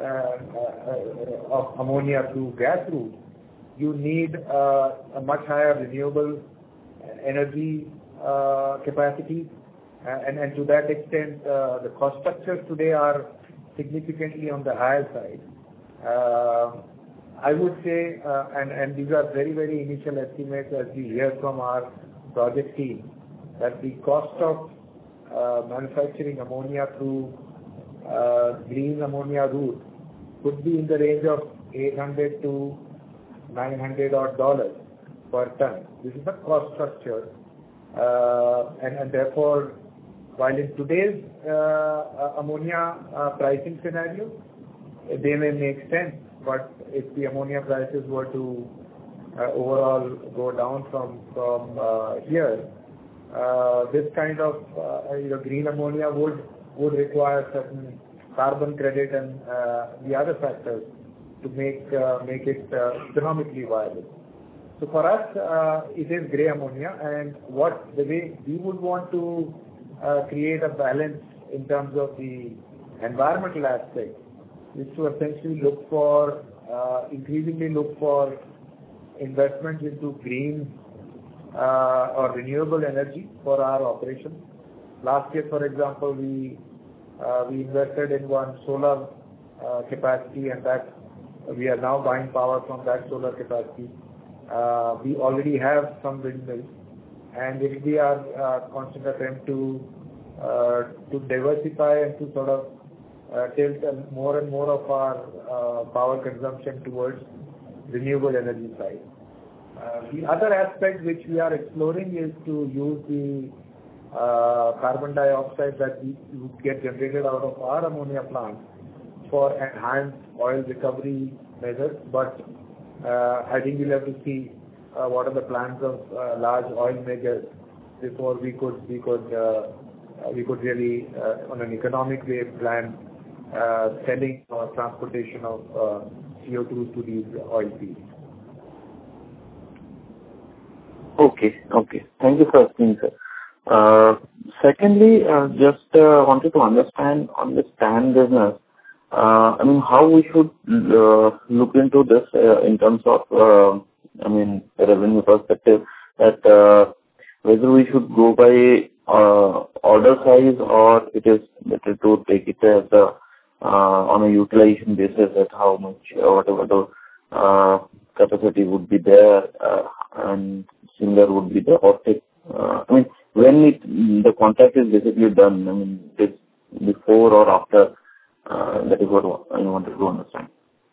uh, of ammonia through gas route, you need uh, a much higher renewable energy uh, capacity, uh, and and to that extent, uh, the cost structures today are significantly on the higher side. Uh, I would say, uh, and, and these are very, very initial estimates as we hear from our project team, that the cost of uh, manufacturing ammonia through uh, green ammonia route could be in the range of eight hundred to nine hundred odd dollars per ton. This is the cost structure, uh, and, and therefore, while in today's uh, ammonia uh, pricing scenario, they may make sense, but if the ammonia prices were to uh, overall go down from from uh, here, uh, this kind of uh, you know green ammonia would would require certain carbon credit and uh, the other factors to make uh, make it uh, economically viable. So for us, uh, it is grey ammonia, and what the way we would want to uh, create a balance in terms of the environmental aspect is to essentially look for, uh, increasingly look for investments into green uh, or renewable energy for our operations. Last year, for example, we uh, we invested in one solar uh, capacity, and that we are now buying power from that solar capacity. Uh, we already have some windmills, and it will be our uh, constant attempt to uh, to diversify and to sort of uh, tilt more and more of our uh, power consumption towards renewable energy side. Uh, the other aspect which we are exploring is to use the uh, carbon dioxide that we would get generated out of our ammonia plant for enhanced oil recovery measures. But uh, I think we'll have to see uh, what are the plans of uh, large oil majors before we could we could uh, we could really uh, on an economic way plan uh, selling or transportation of uh, C O two to these oil fields. Okay. Okay. Thank you for asking, sir. Uh, Secondly, uh, just uh, wanted to understand on the TAN business, uh, I mean, how we should uh, look into this uh, in terms of, uh, I mean, revenue perspective, that uh, whether we should go by uh, order size or it is better to take it as a, uh, on a utilization basis, at how much, uh, whatever the uh, capacity would be there, uh, and similar would be the offtake. Uh, I mean, when it, the contract is basically done, I mean, this before or after, uh, that is what I wanted to understand.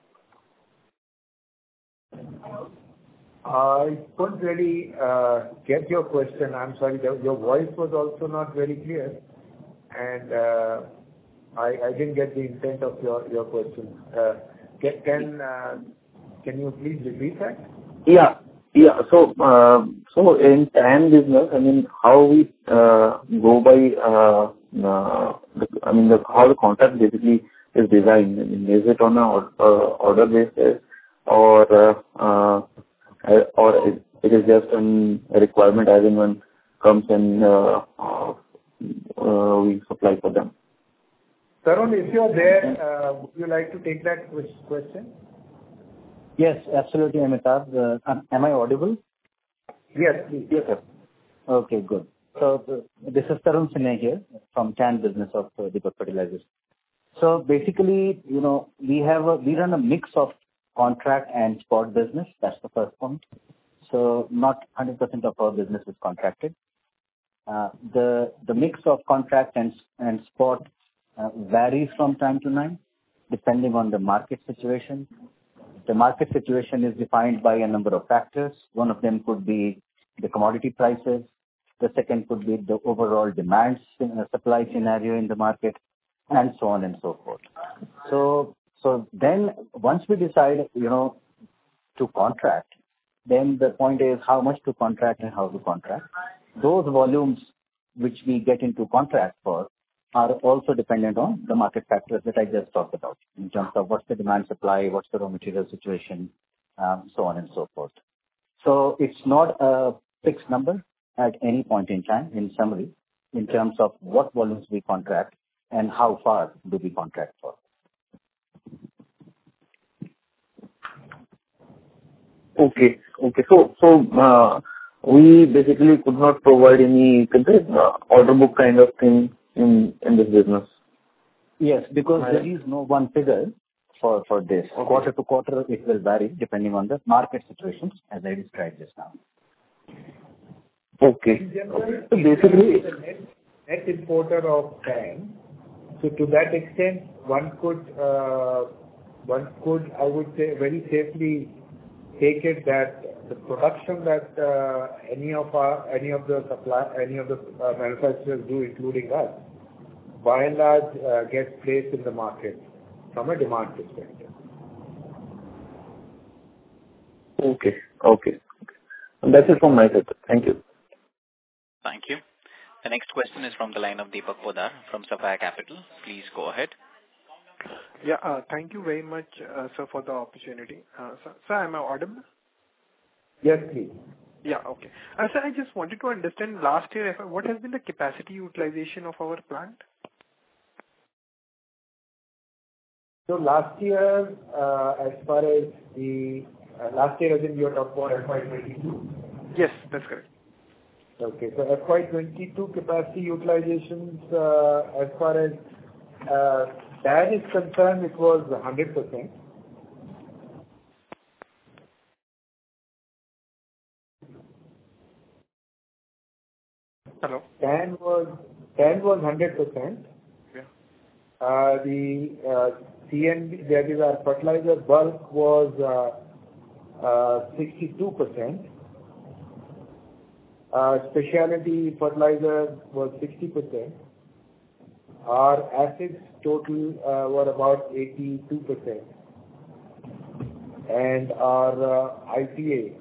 I couldn't really uh, get your question. I'm sorry, the, your voice was also not very clear, and uh, I, I didn't get the intent of your, your question. Uh, can can, uh, can you please repeat that? Yeah. Yeah. So, uh, so in TAN business, I mean, how we uh, go by, uh, uh, the, I mean, the, how the contract basically is designed. I mean, is it on a uh, order basis, or uh, uh, or it, it is just a requirement as and when comes and uh, uh, we supply for them? Tarun, if you are there, uh, would you like to take that question? Yes, absolutely, Amitabh. Uh, am I audible? Yes, please. Yes, sir. Okay, good. So uh, this is Tarun Sinha here from TAN business of uh, Deepak Fertilizers. So basically, you know, we have a, we run a mix of contract and spot business. That's the first point. So not one hundred percent of our business is contracted. Uh, the the mix of contract and and spot uh, varies from time to time, depending on the market situation. The market situation is defined by a number of factors. One of them could be the commodity prices. The second could be the overall demand supply scenario in the market, and so on and so forth. So, so then once we decide, you know, to contract, then the point is how much to contract and how to contract. Those volumes which we get into contract for are also dependent on the market factors that I just talked about, in terms of what's the demand supply, what's the raw material situation, um, so on and so forth. So it's not a fixed number at any point in time, in summary, in terms of what volumes we contract and how far do we contract for. Okay. Okay. So, so uh, we basically could not provide any uh, order book kind of thing in in this business. Yes, because right. There is no one figure for for this. Okay. Quarter to quarter, it will vary depending on the market situations, as I described just now. Okay. General, so basically, it's a net, net importer of TAN. So to that extent, one could uh, one could I would say very safely take it that the production that uh, any of our any of the supply any of the uh, manufacturers do, including us, by and large uh, gets placed in the market from a demand perspective. Okay. Okay. And that's it from my side. Thank you. Thank you. The next question is from the line of Deepak Poddar from Sapphire Capital. Please go ahead. Yeah, uh, thank you very much, uh, sir, for the opportunity. Uh, sir, sir, am I audible? Yes, please. Yeah, okay. Uh, sir, I just wanted to understand last year, what has been the capacity utilization of our plant? So last year, uh, as far as the uh, last year, as in you are talking about F Y twenty-two. Yes, that's correct. Okay, so F Y twenty-two capacity utilizations, uh, as far as uh, TAN is concerned, it was one hundred percent. Hello. TAN was TAN was one hundred percent. Yeah. Uh, the uh, C N B, that is our fertilizer bulk, was uh, uh, sixty-two percent. Uh, specialty fertilizer was sixty percent. Our acids total uh, were about eighty-two percent. And our uh, I P A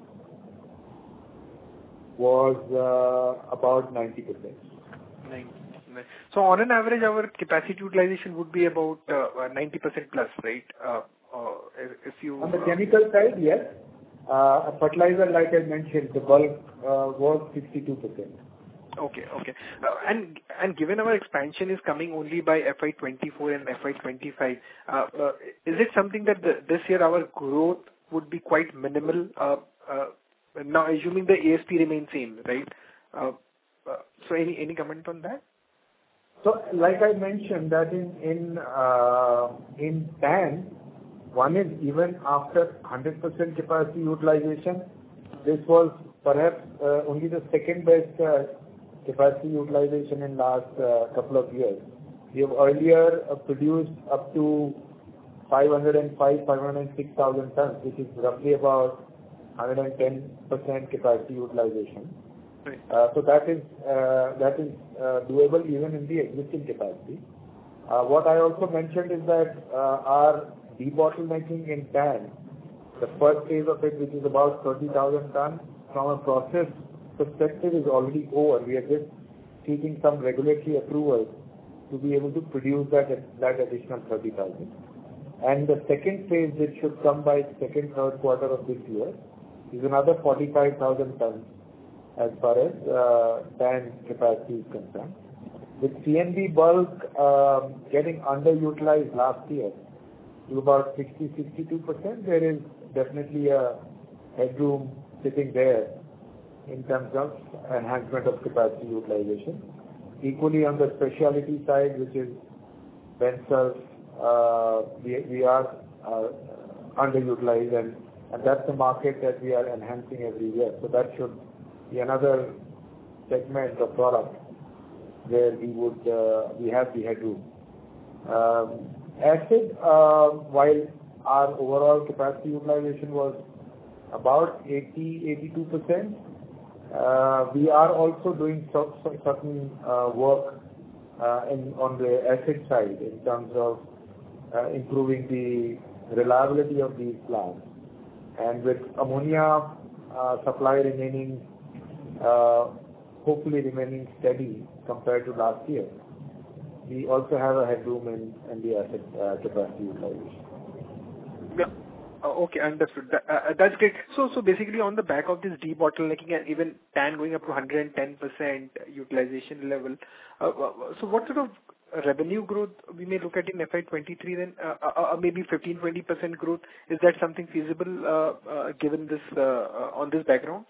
was uh, about ninety percent. ninety. So on an average, our capacity utilization would be about uh, ninety percent plus, right? Uh, uh, if you On the chemical side, yes. Uh, fertilizer, like I mentioned, the bulk uh, was sixty-two percent. Okay, okay. Uh, and and given our expansion is coming only by F Y twenty-four and F Y twenty-five, uh, uh, is it something that the, this year our growth would be quite minimal? Uh, uh, now, assuming the A S P remains same, right? Uh, uh, so, any any comment on that? So, like I mentioned, that in in uh, in TAN, one is even after one hundred percent capacity utilization, this was perhaps uh, only the second best uh, capacity utilization in last uh, couple of years. We have earlier uh, produced up to five hundred five, five hundred six thousand tons, which is roughly about one hundred ten percent capacity utilization. Uh, so that is uh, that is uh, doable even in the existing capacity. Uh, what I also mentioned is that uh, our debottlenecking in TAN, the first phase of it, which is about thirty thousand tons, from a process perspective is already over. We are just seeking some regulatory approval to be able to produce that that additional thirty thousand. And the second phase, which should come by second, third quarter of this year, is another forty-five thousand tons as far as uh, TAN capacity is concerned. With C N B bulk uh, getting underutilized last year to about sixty to sixty-two percent, there is definitely a headroom sitting there in terms of enhancement of capacity utilization. Equally on the specialty side, which is Bensulf, uh, we, we are uh, underutilized, and, and that's the market that we are enhancing every year. So that should be another segment of product where we would uh, we have the headroom. Um, acid, uh, while our overall capacity utilization was about eighty to eighty-two percent, uh, we are also doing some, some certain uh, work uh, in, on the acid side in terms of uh, improving the reliability of these plants. And with ammonia uh, supply remaining uh, hopefully remaining steady compared to last year, we also have a headroom in, in the asset uh, capacity utilization. Yeah. Uh, okay, understood. That, uh, that's great. So, so basically, on the back of this debottlenecking and even TAN going up to one hundred ten percent utilization level, uh, so what sort of revenue growth we may look at in F Y twenty-three then? Uh, uh, maybe fifteen to twenty percent growth. Is that something feasible uh, uh, given this uh, uh, on this background?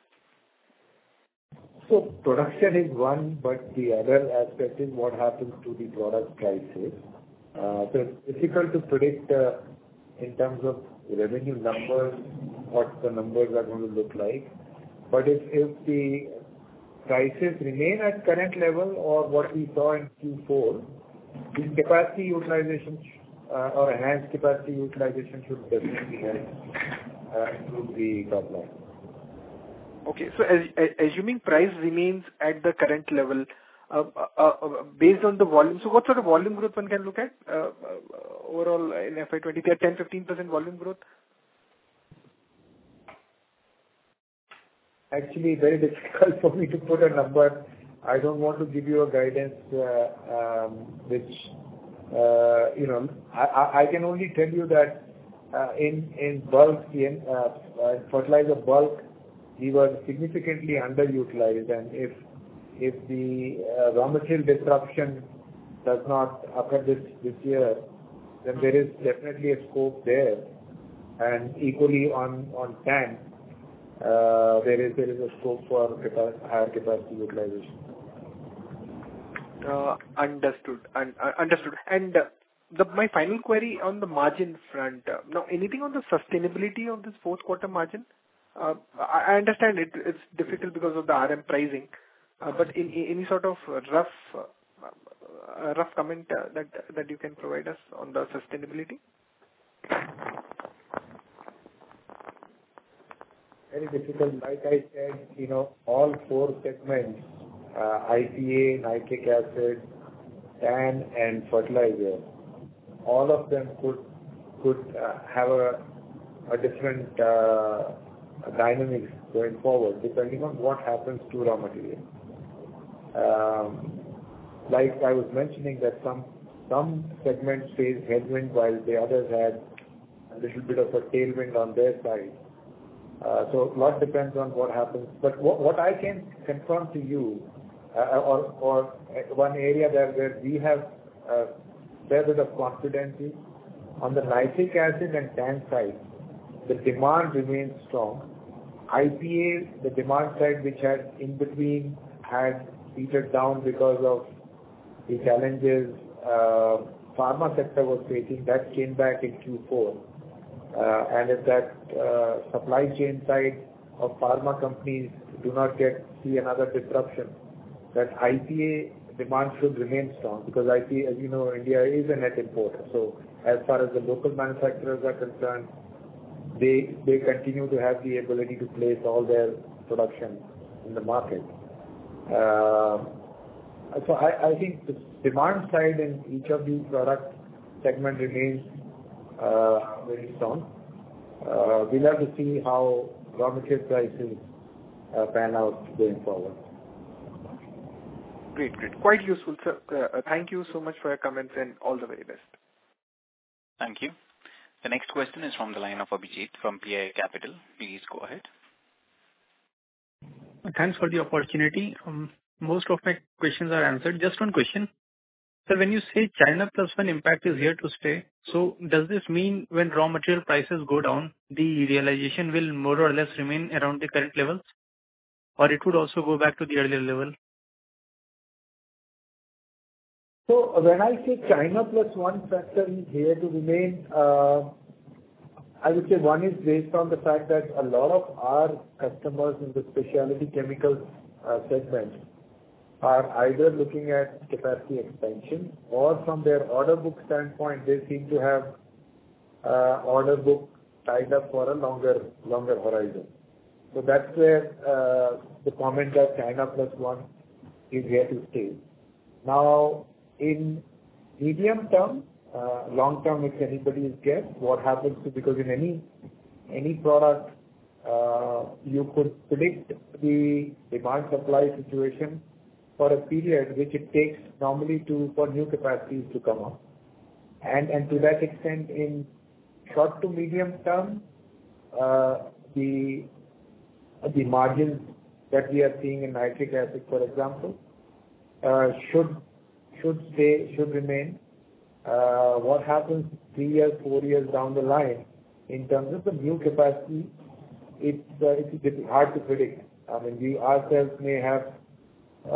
So production is one, but the other aspect is what happens to the product prices. Uh, so it's difficult to predict uh, in terms of revenue numbers what the numbers are going to look like. But if, if the prices remain at current level or what we saw in Q four, the capacity utilization uh, or enhanced capacity utilization should definitely help uh, improve the top line. Okay. So as, as, assuming price remains at the current level, uh, uh, uh, based on the volume, so what sort of volume growth one can look at uh, uh, overall in F Y twenty-three? ten to fifteen percent volume growth? Actually, very difficult for me to put a number. I don't want to give you a guidance uh, um, which, uh, you know, I, I can only tell you that uh, in, in bulk, in uh, uh, fertilizer bulk, we were significantly underutilized, and if if the uh, raw material disruption does not occur this, this year, then there is definitely a scope there. And equally on on TAN, uh, there is there is a scope for capacity, higher capacity utilization. Uh, understood. Un- uh, understood. And uh, the my final query on the margin front. Uh, now, anything on the sustainability of this fourth quarter margin? Uh, I understand it, it's difficult because of the R M pricing, uh, but in, in any sort of rough a rough comment uh, that that you can provide us on the sustainability? Very difficult. Like I said, you know, all four segments, uh, I P A, nitric acid, T A N, and fertilizer, all of them could could uh, have a, a different uh, dynamics going forward, depending on what happens to raw material. Um, like I was mentioning that some some segments face headwind while the others had a little bit of a tailwind on their side. Uh, so a lot depends on what happens. But what, what I can confirm to you, uh, or, or one area there where we have a fair bit of confidence is on the nitric acid and T A N side, the demand remains strong. I P A, the demand side which had in between had petered down because of the challenges uh, pharma sector was facing, that came back in Q four. Uh, and if that uh, supply chain side of pharma companies do not get see another disruption, that I P A demand should remain strong, because I P A, as you know, India is a net importer. So as far as the local manufacturers are concerned, they they continue to have the ability to place all their production in the market. Uh, so I, I think the demand side in each of these product segment remains Uh, very strong. Uh, we'll have to see how raw material prices uh, pan out going forward. Great, great. Quite useful, sir. Uh, thank you so much for your comments and all the very best. Thank you. The next question is from the line of Abhijit from P I Capital. Please go ahead. Thanks for the opportunity. Um, most of my questions are answered. Just one question. So when you say China plus one impact is here to stay, so does this mean when raw material prices go down, the realization will more or less remain around the current levels, or it would also go back to the earlier level? So when I say China plus one factor is here to remain, uh, I would say one is based on the fact that a lot of our customers in the specialty chemicals uh, segment are either looking at capacity expansion, or from their order book standpoint, they seem to have uh, order book tied up for a longer longer horizon. So that's where uh, the comment that China plus one is here to stay. Now, in medium term, uh, long term, it's anybody's guess what happens to, because in any any product, uh, you could predict the demand supply situation for a period which it takes normally to for new capacities to come up. And and to that extent, in short to medium term, uh, the the margins that we are seeing in nitric acid, for example, uh, should should stay, should remain. Uh, what happens three years, four years down the line in terms of the new capacity, it's uh, it's hard to predict. I mean, we ourselves may have, uh,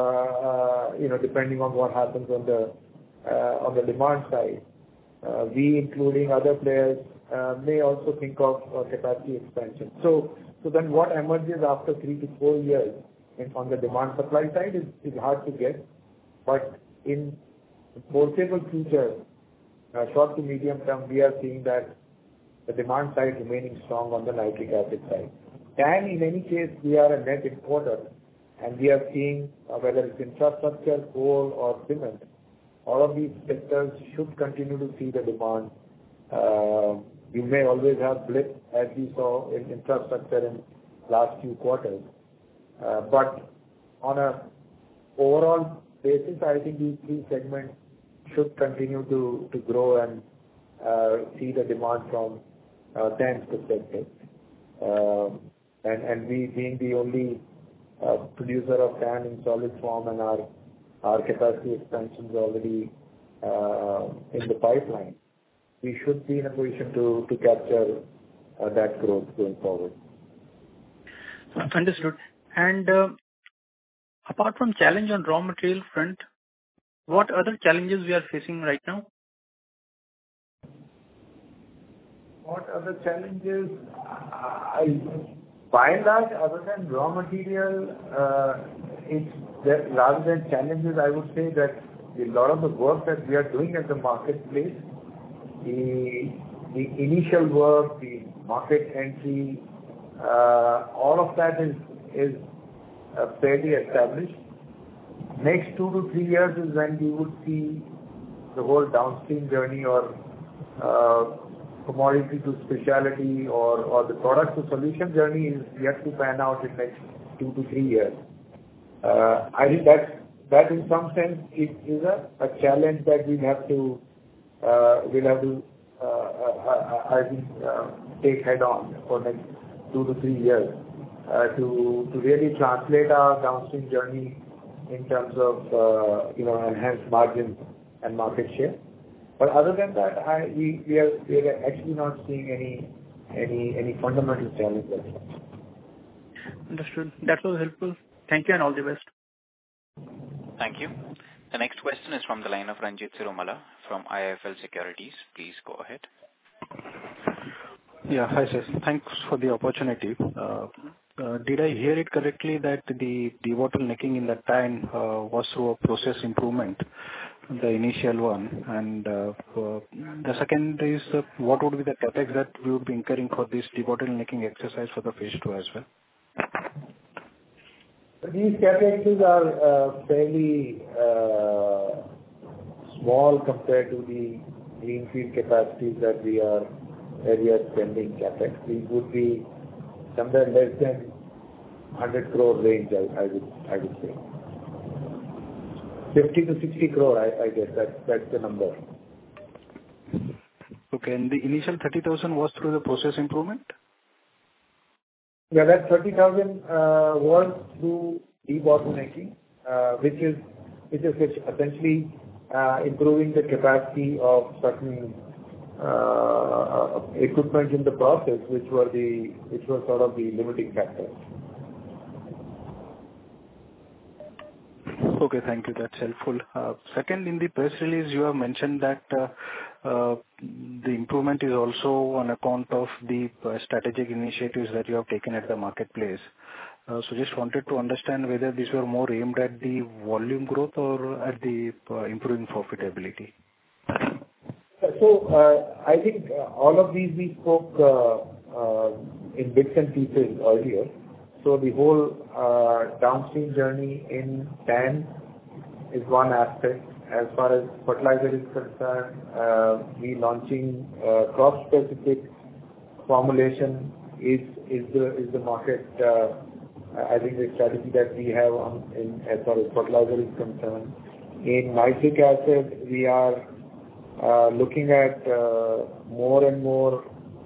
uh, you know, depending on what happens on the uh, on the demand side, uh, we, including other players, uh, may also think of uh, capacity expansion. So, so then what emerges after three to four years in, on the demand supply side is, is hard to guess. But in the foreseeable future, uh, short to medium term, we are seeing that the demand side remaining strong on the nitric acid side. And in any case, we are a net importer, and we are seeing uh, whether it's infrastructure, coal or cement, all of these sectors should continue to see the demand. Uh, you may always have blip, as we saw in infrastructure in last few quarters. Uh, but on a overall basis, I think these three segments should continue to, to grow and uh, see the demand from uh, T A N's perspective. Um, and, and we being the only uh, producer of T A N in solid form, and our our capacity expansion is already uh, in the pipeline, we should be in a position to, to capture uh, that growth going forward. Understood. And uh, apart from challenge on raw material front, what other challenges we are facing right now? What other challenges? I by and large, other than raw material, uh, it's that rather than challenges, I would say that a lot of the work that we are doing at the marketplace, the the initial work, the market entry, uh, all of that is is uh, fairly established. Next two to three years is when we would see the whole downstream journey or uh, commodity to specialty or, or the product to solution journey is yet to pan out in next two to three years. Uh, I think that that in some sense is, is a, a challenge that we'll have to uh, we'll have to uh, uh, I think uh, take head on for next two to three years uh, to to really translate our downstream journey in terms of uh, you know enhanced margins and market share. But other than that, I, we we are we are actually not seeing any any any fundamental challenges. Understood. That was helpful. Thank you and all the best. Thank you. The next question is from the line of Ranjit Siromala from I I F L Securities. Please go ahead. Yeah, hi sir. Thanks for the opportunity. Uh, uh, did I hear it correctly that the debottlenecking in the TAN uh, was through a process improvement, the initial one, and uh, uh, the second is uh, what would be the capex that we would be incurring for this debottlenecking exercise for the phase two as well? These capexes are uh, fairly uh, small compared to the greenfield capacities that we are that we are spending capex. These would be somewhere less than one hundred crore range, I, I would I would say. fifty to sixty crore, I, I guess that's that's the number. Okay, and the initial thirty thousand was through the process improvement? Yeah, that thirty thousand uh, was through debottlenecking, uh, which is which is essentially uh, improving the capacity of certain uh, equipment in the process, which were the which were sort of the limiting factors. Okay, thank you. That's helpful. Uh, second, in the press release, you have mentioned that uh, uh, the improvement is also on account of the uh, strategic initiatives that you have taken at the marketplace. Uh, so just wanted to understand whether these were more aimed at the volume growth or at the uh, improving profitability. So uh, I think uh, all of these we spoke uh, uh, in bits and pieces earlier. So the whole uh, downstream journey in TAN is one aspect. As far as fertilizer is concerned, uh, we launching uh, crop-specific formulation is is the is the market. Uh, I think the strategy that we have on in as far as fertilizer is concerned. In nitric acid, we are uh, looking at uh, more and more.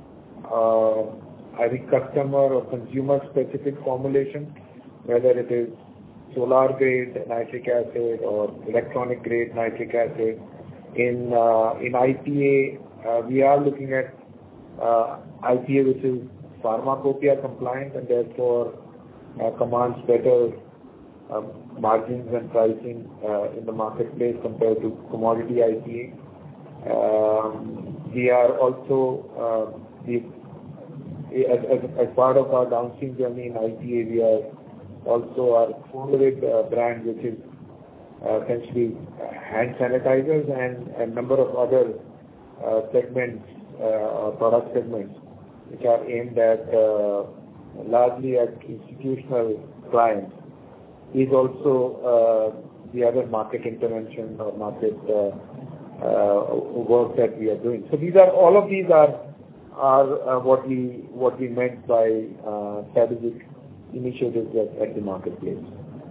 Uh, I think customer or consumer specific formulation, whether it is solar grade nitric acid or electronic grade nitric acid. In uh, in I P A, uh, we are looking at uh, I P A which is pharmacopoeia compliant and therefore uh, commands better uh, margins and pricing uh, in the marketplace compared to commodity I P A. Um, we are also uh, the As, as, as part of our downstream journey in I P A, we are also our Fluoride uh, brand, which is uh, essentially hand sanitizers and a number of other uh, segments, uh, product segments, which are aimed at uh, largely at institutional clients, is also uh, the other market intervention or market uh, uh, work that we are doing. So these are all of these are. are uh, what we what we meant by uh, strategic initiatives at, at the marketplace.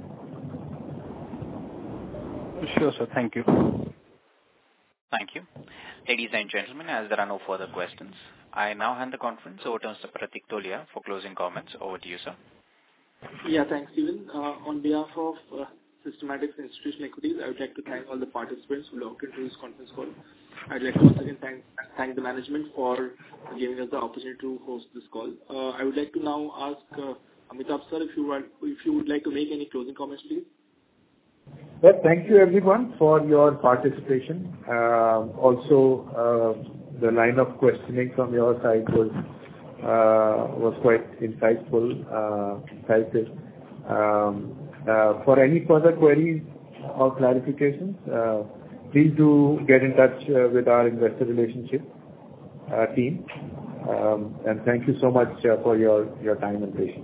Sure, sir. Thank you. Thank you. Ladies and gentlemen, as there are no further questions, I now hand the conference over to Mister Pratik Tolia for closing comments. Over to you, sir. Yeah, thanks, Stephen. Uh, on behalf of uh, Systematix Institutional Equities, I would like to thank all the participants who logged into this conference call. I'd like to once again thank, thank the management for giving us the opportunity to host this call. Uh, I would like to now ask uh, Amitabh sir if you, want, if you would like to make any closing comments, please. Well, thank you everyone for your participation. Uh, also, uh, the line of questioning from your side was uh, was quite insightful, uh, insightful. Um, uh, for any further queries or clarifications, uh, please do get in touch uh, with our investor relationship uh, team. Um, and thank you so much uh, for your, your time and patience.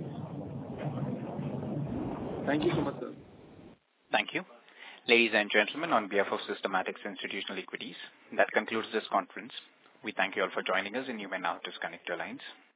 Thank you so much, sir. Thank you. Ladies and gentlemen, on behalf of Systematix Institutional Equities, that concludes this conference. We thank you all for joining us, and you may now disconnect your lines.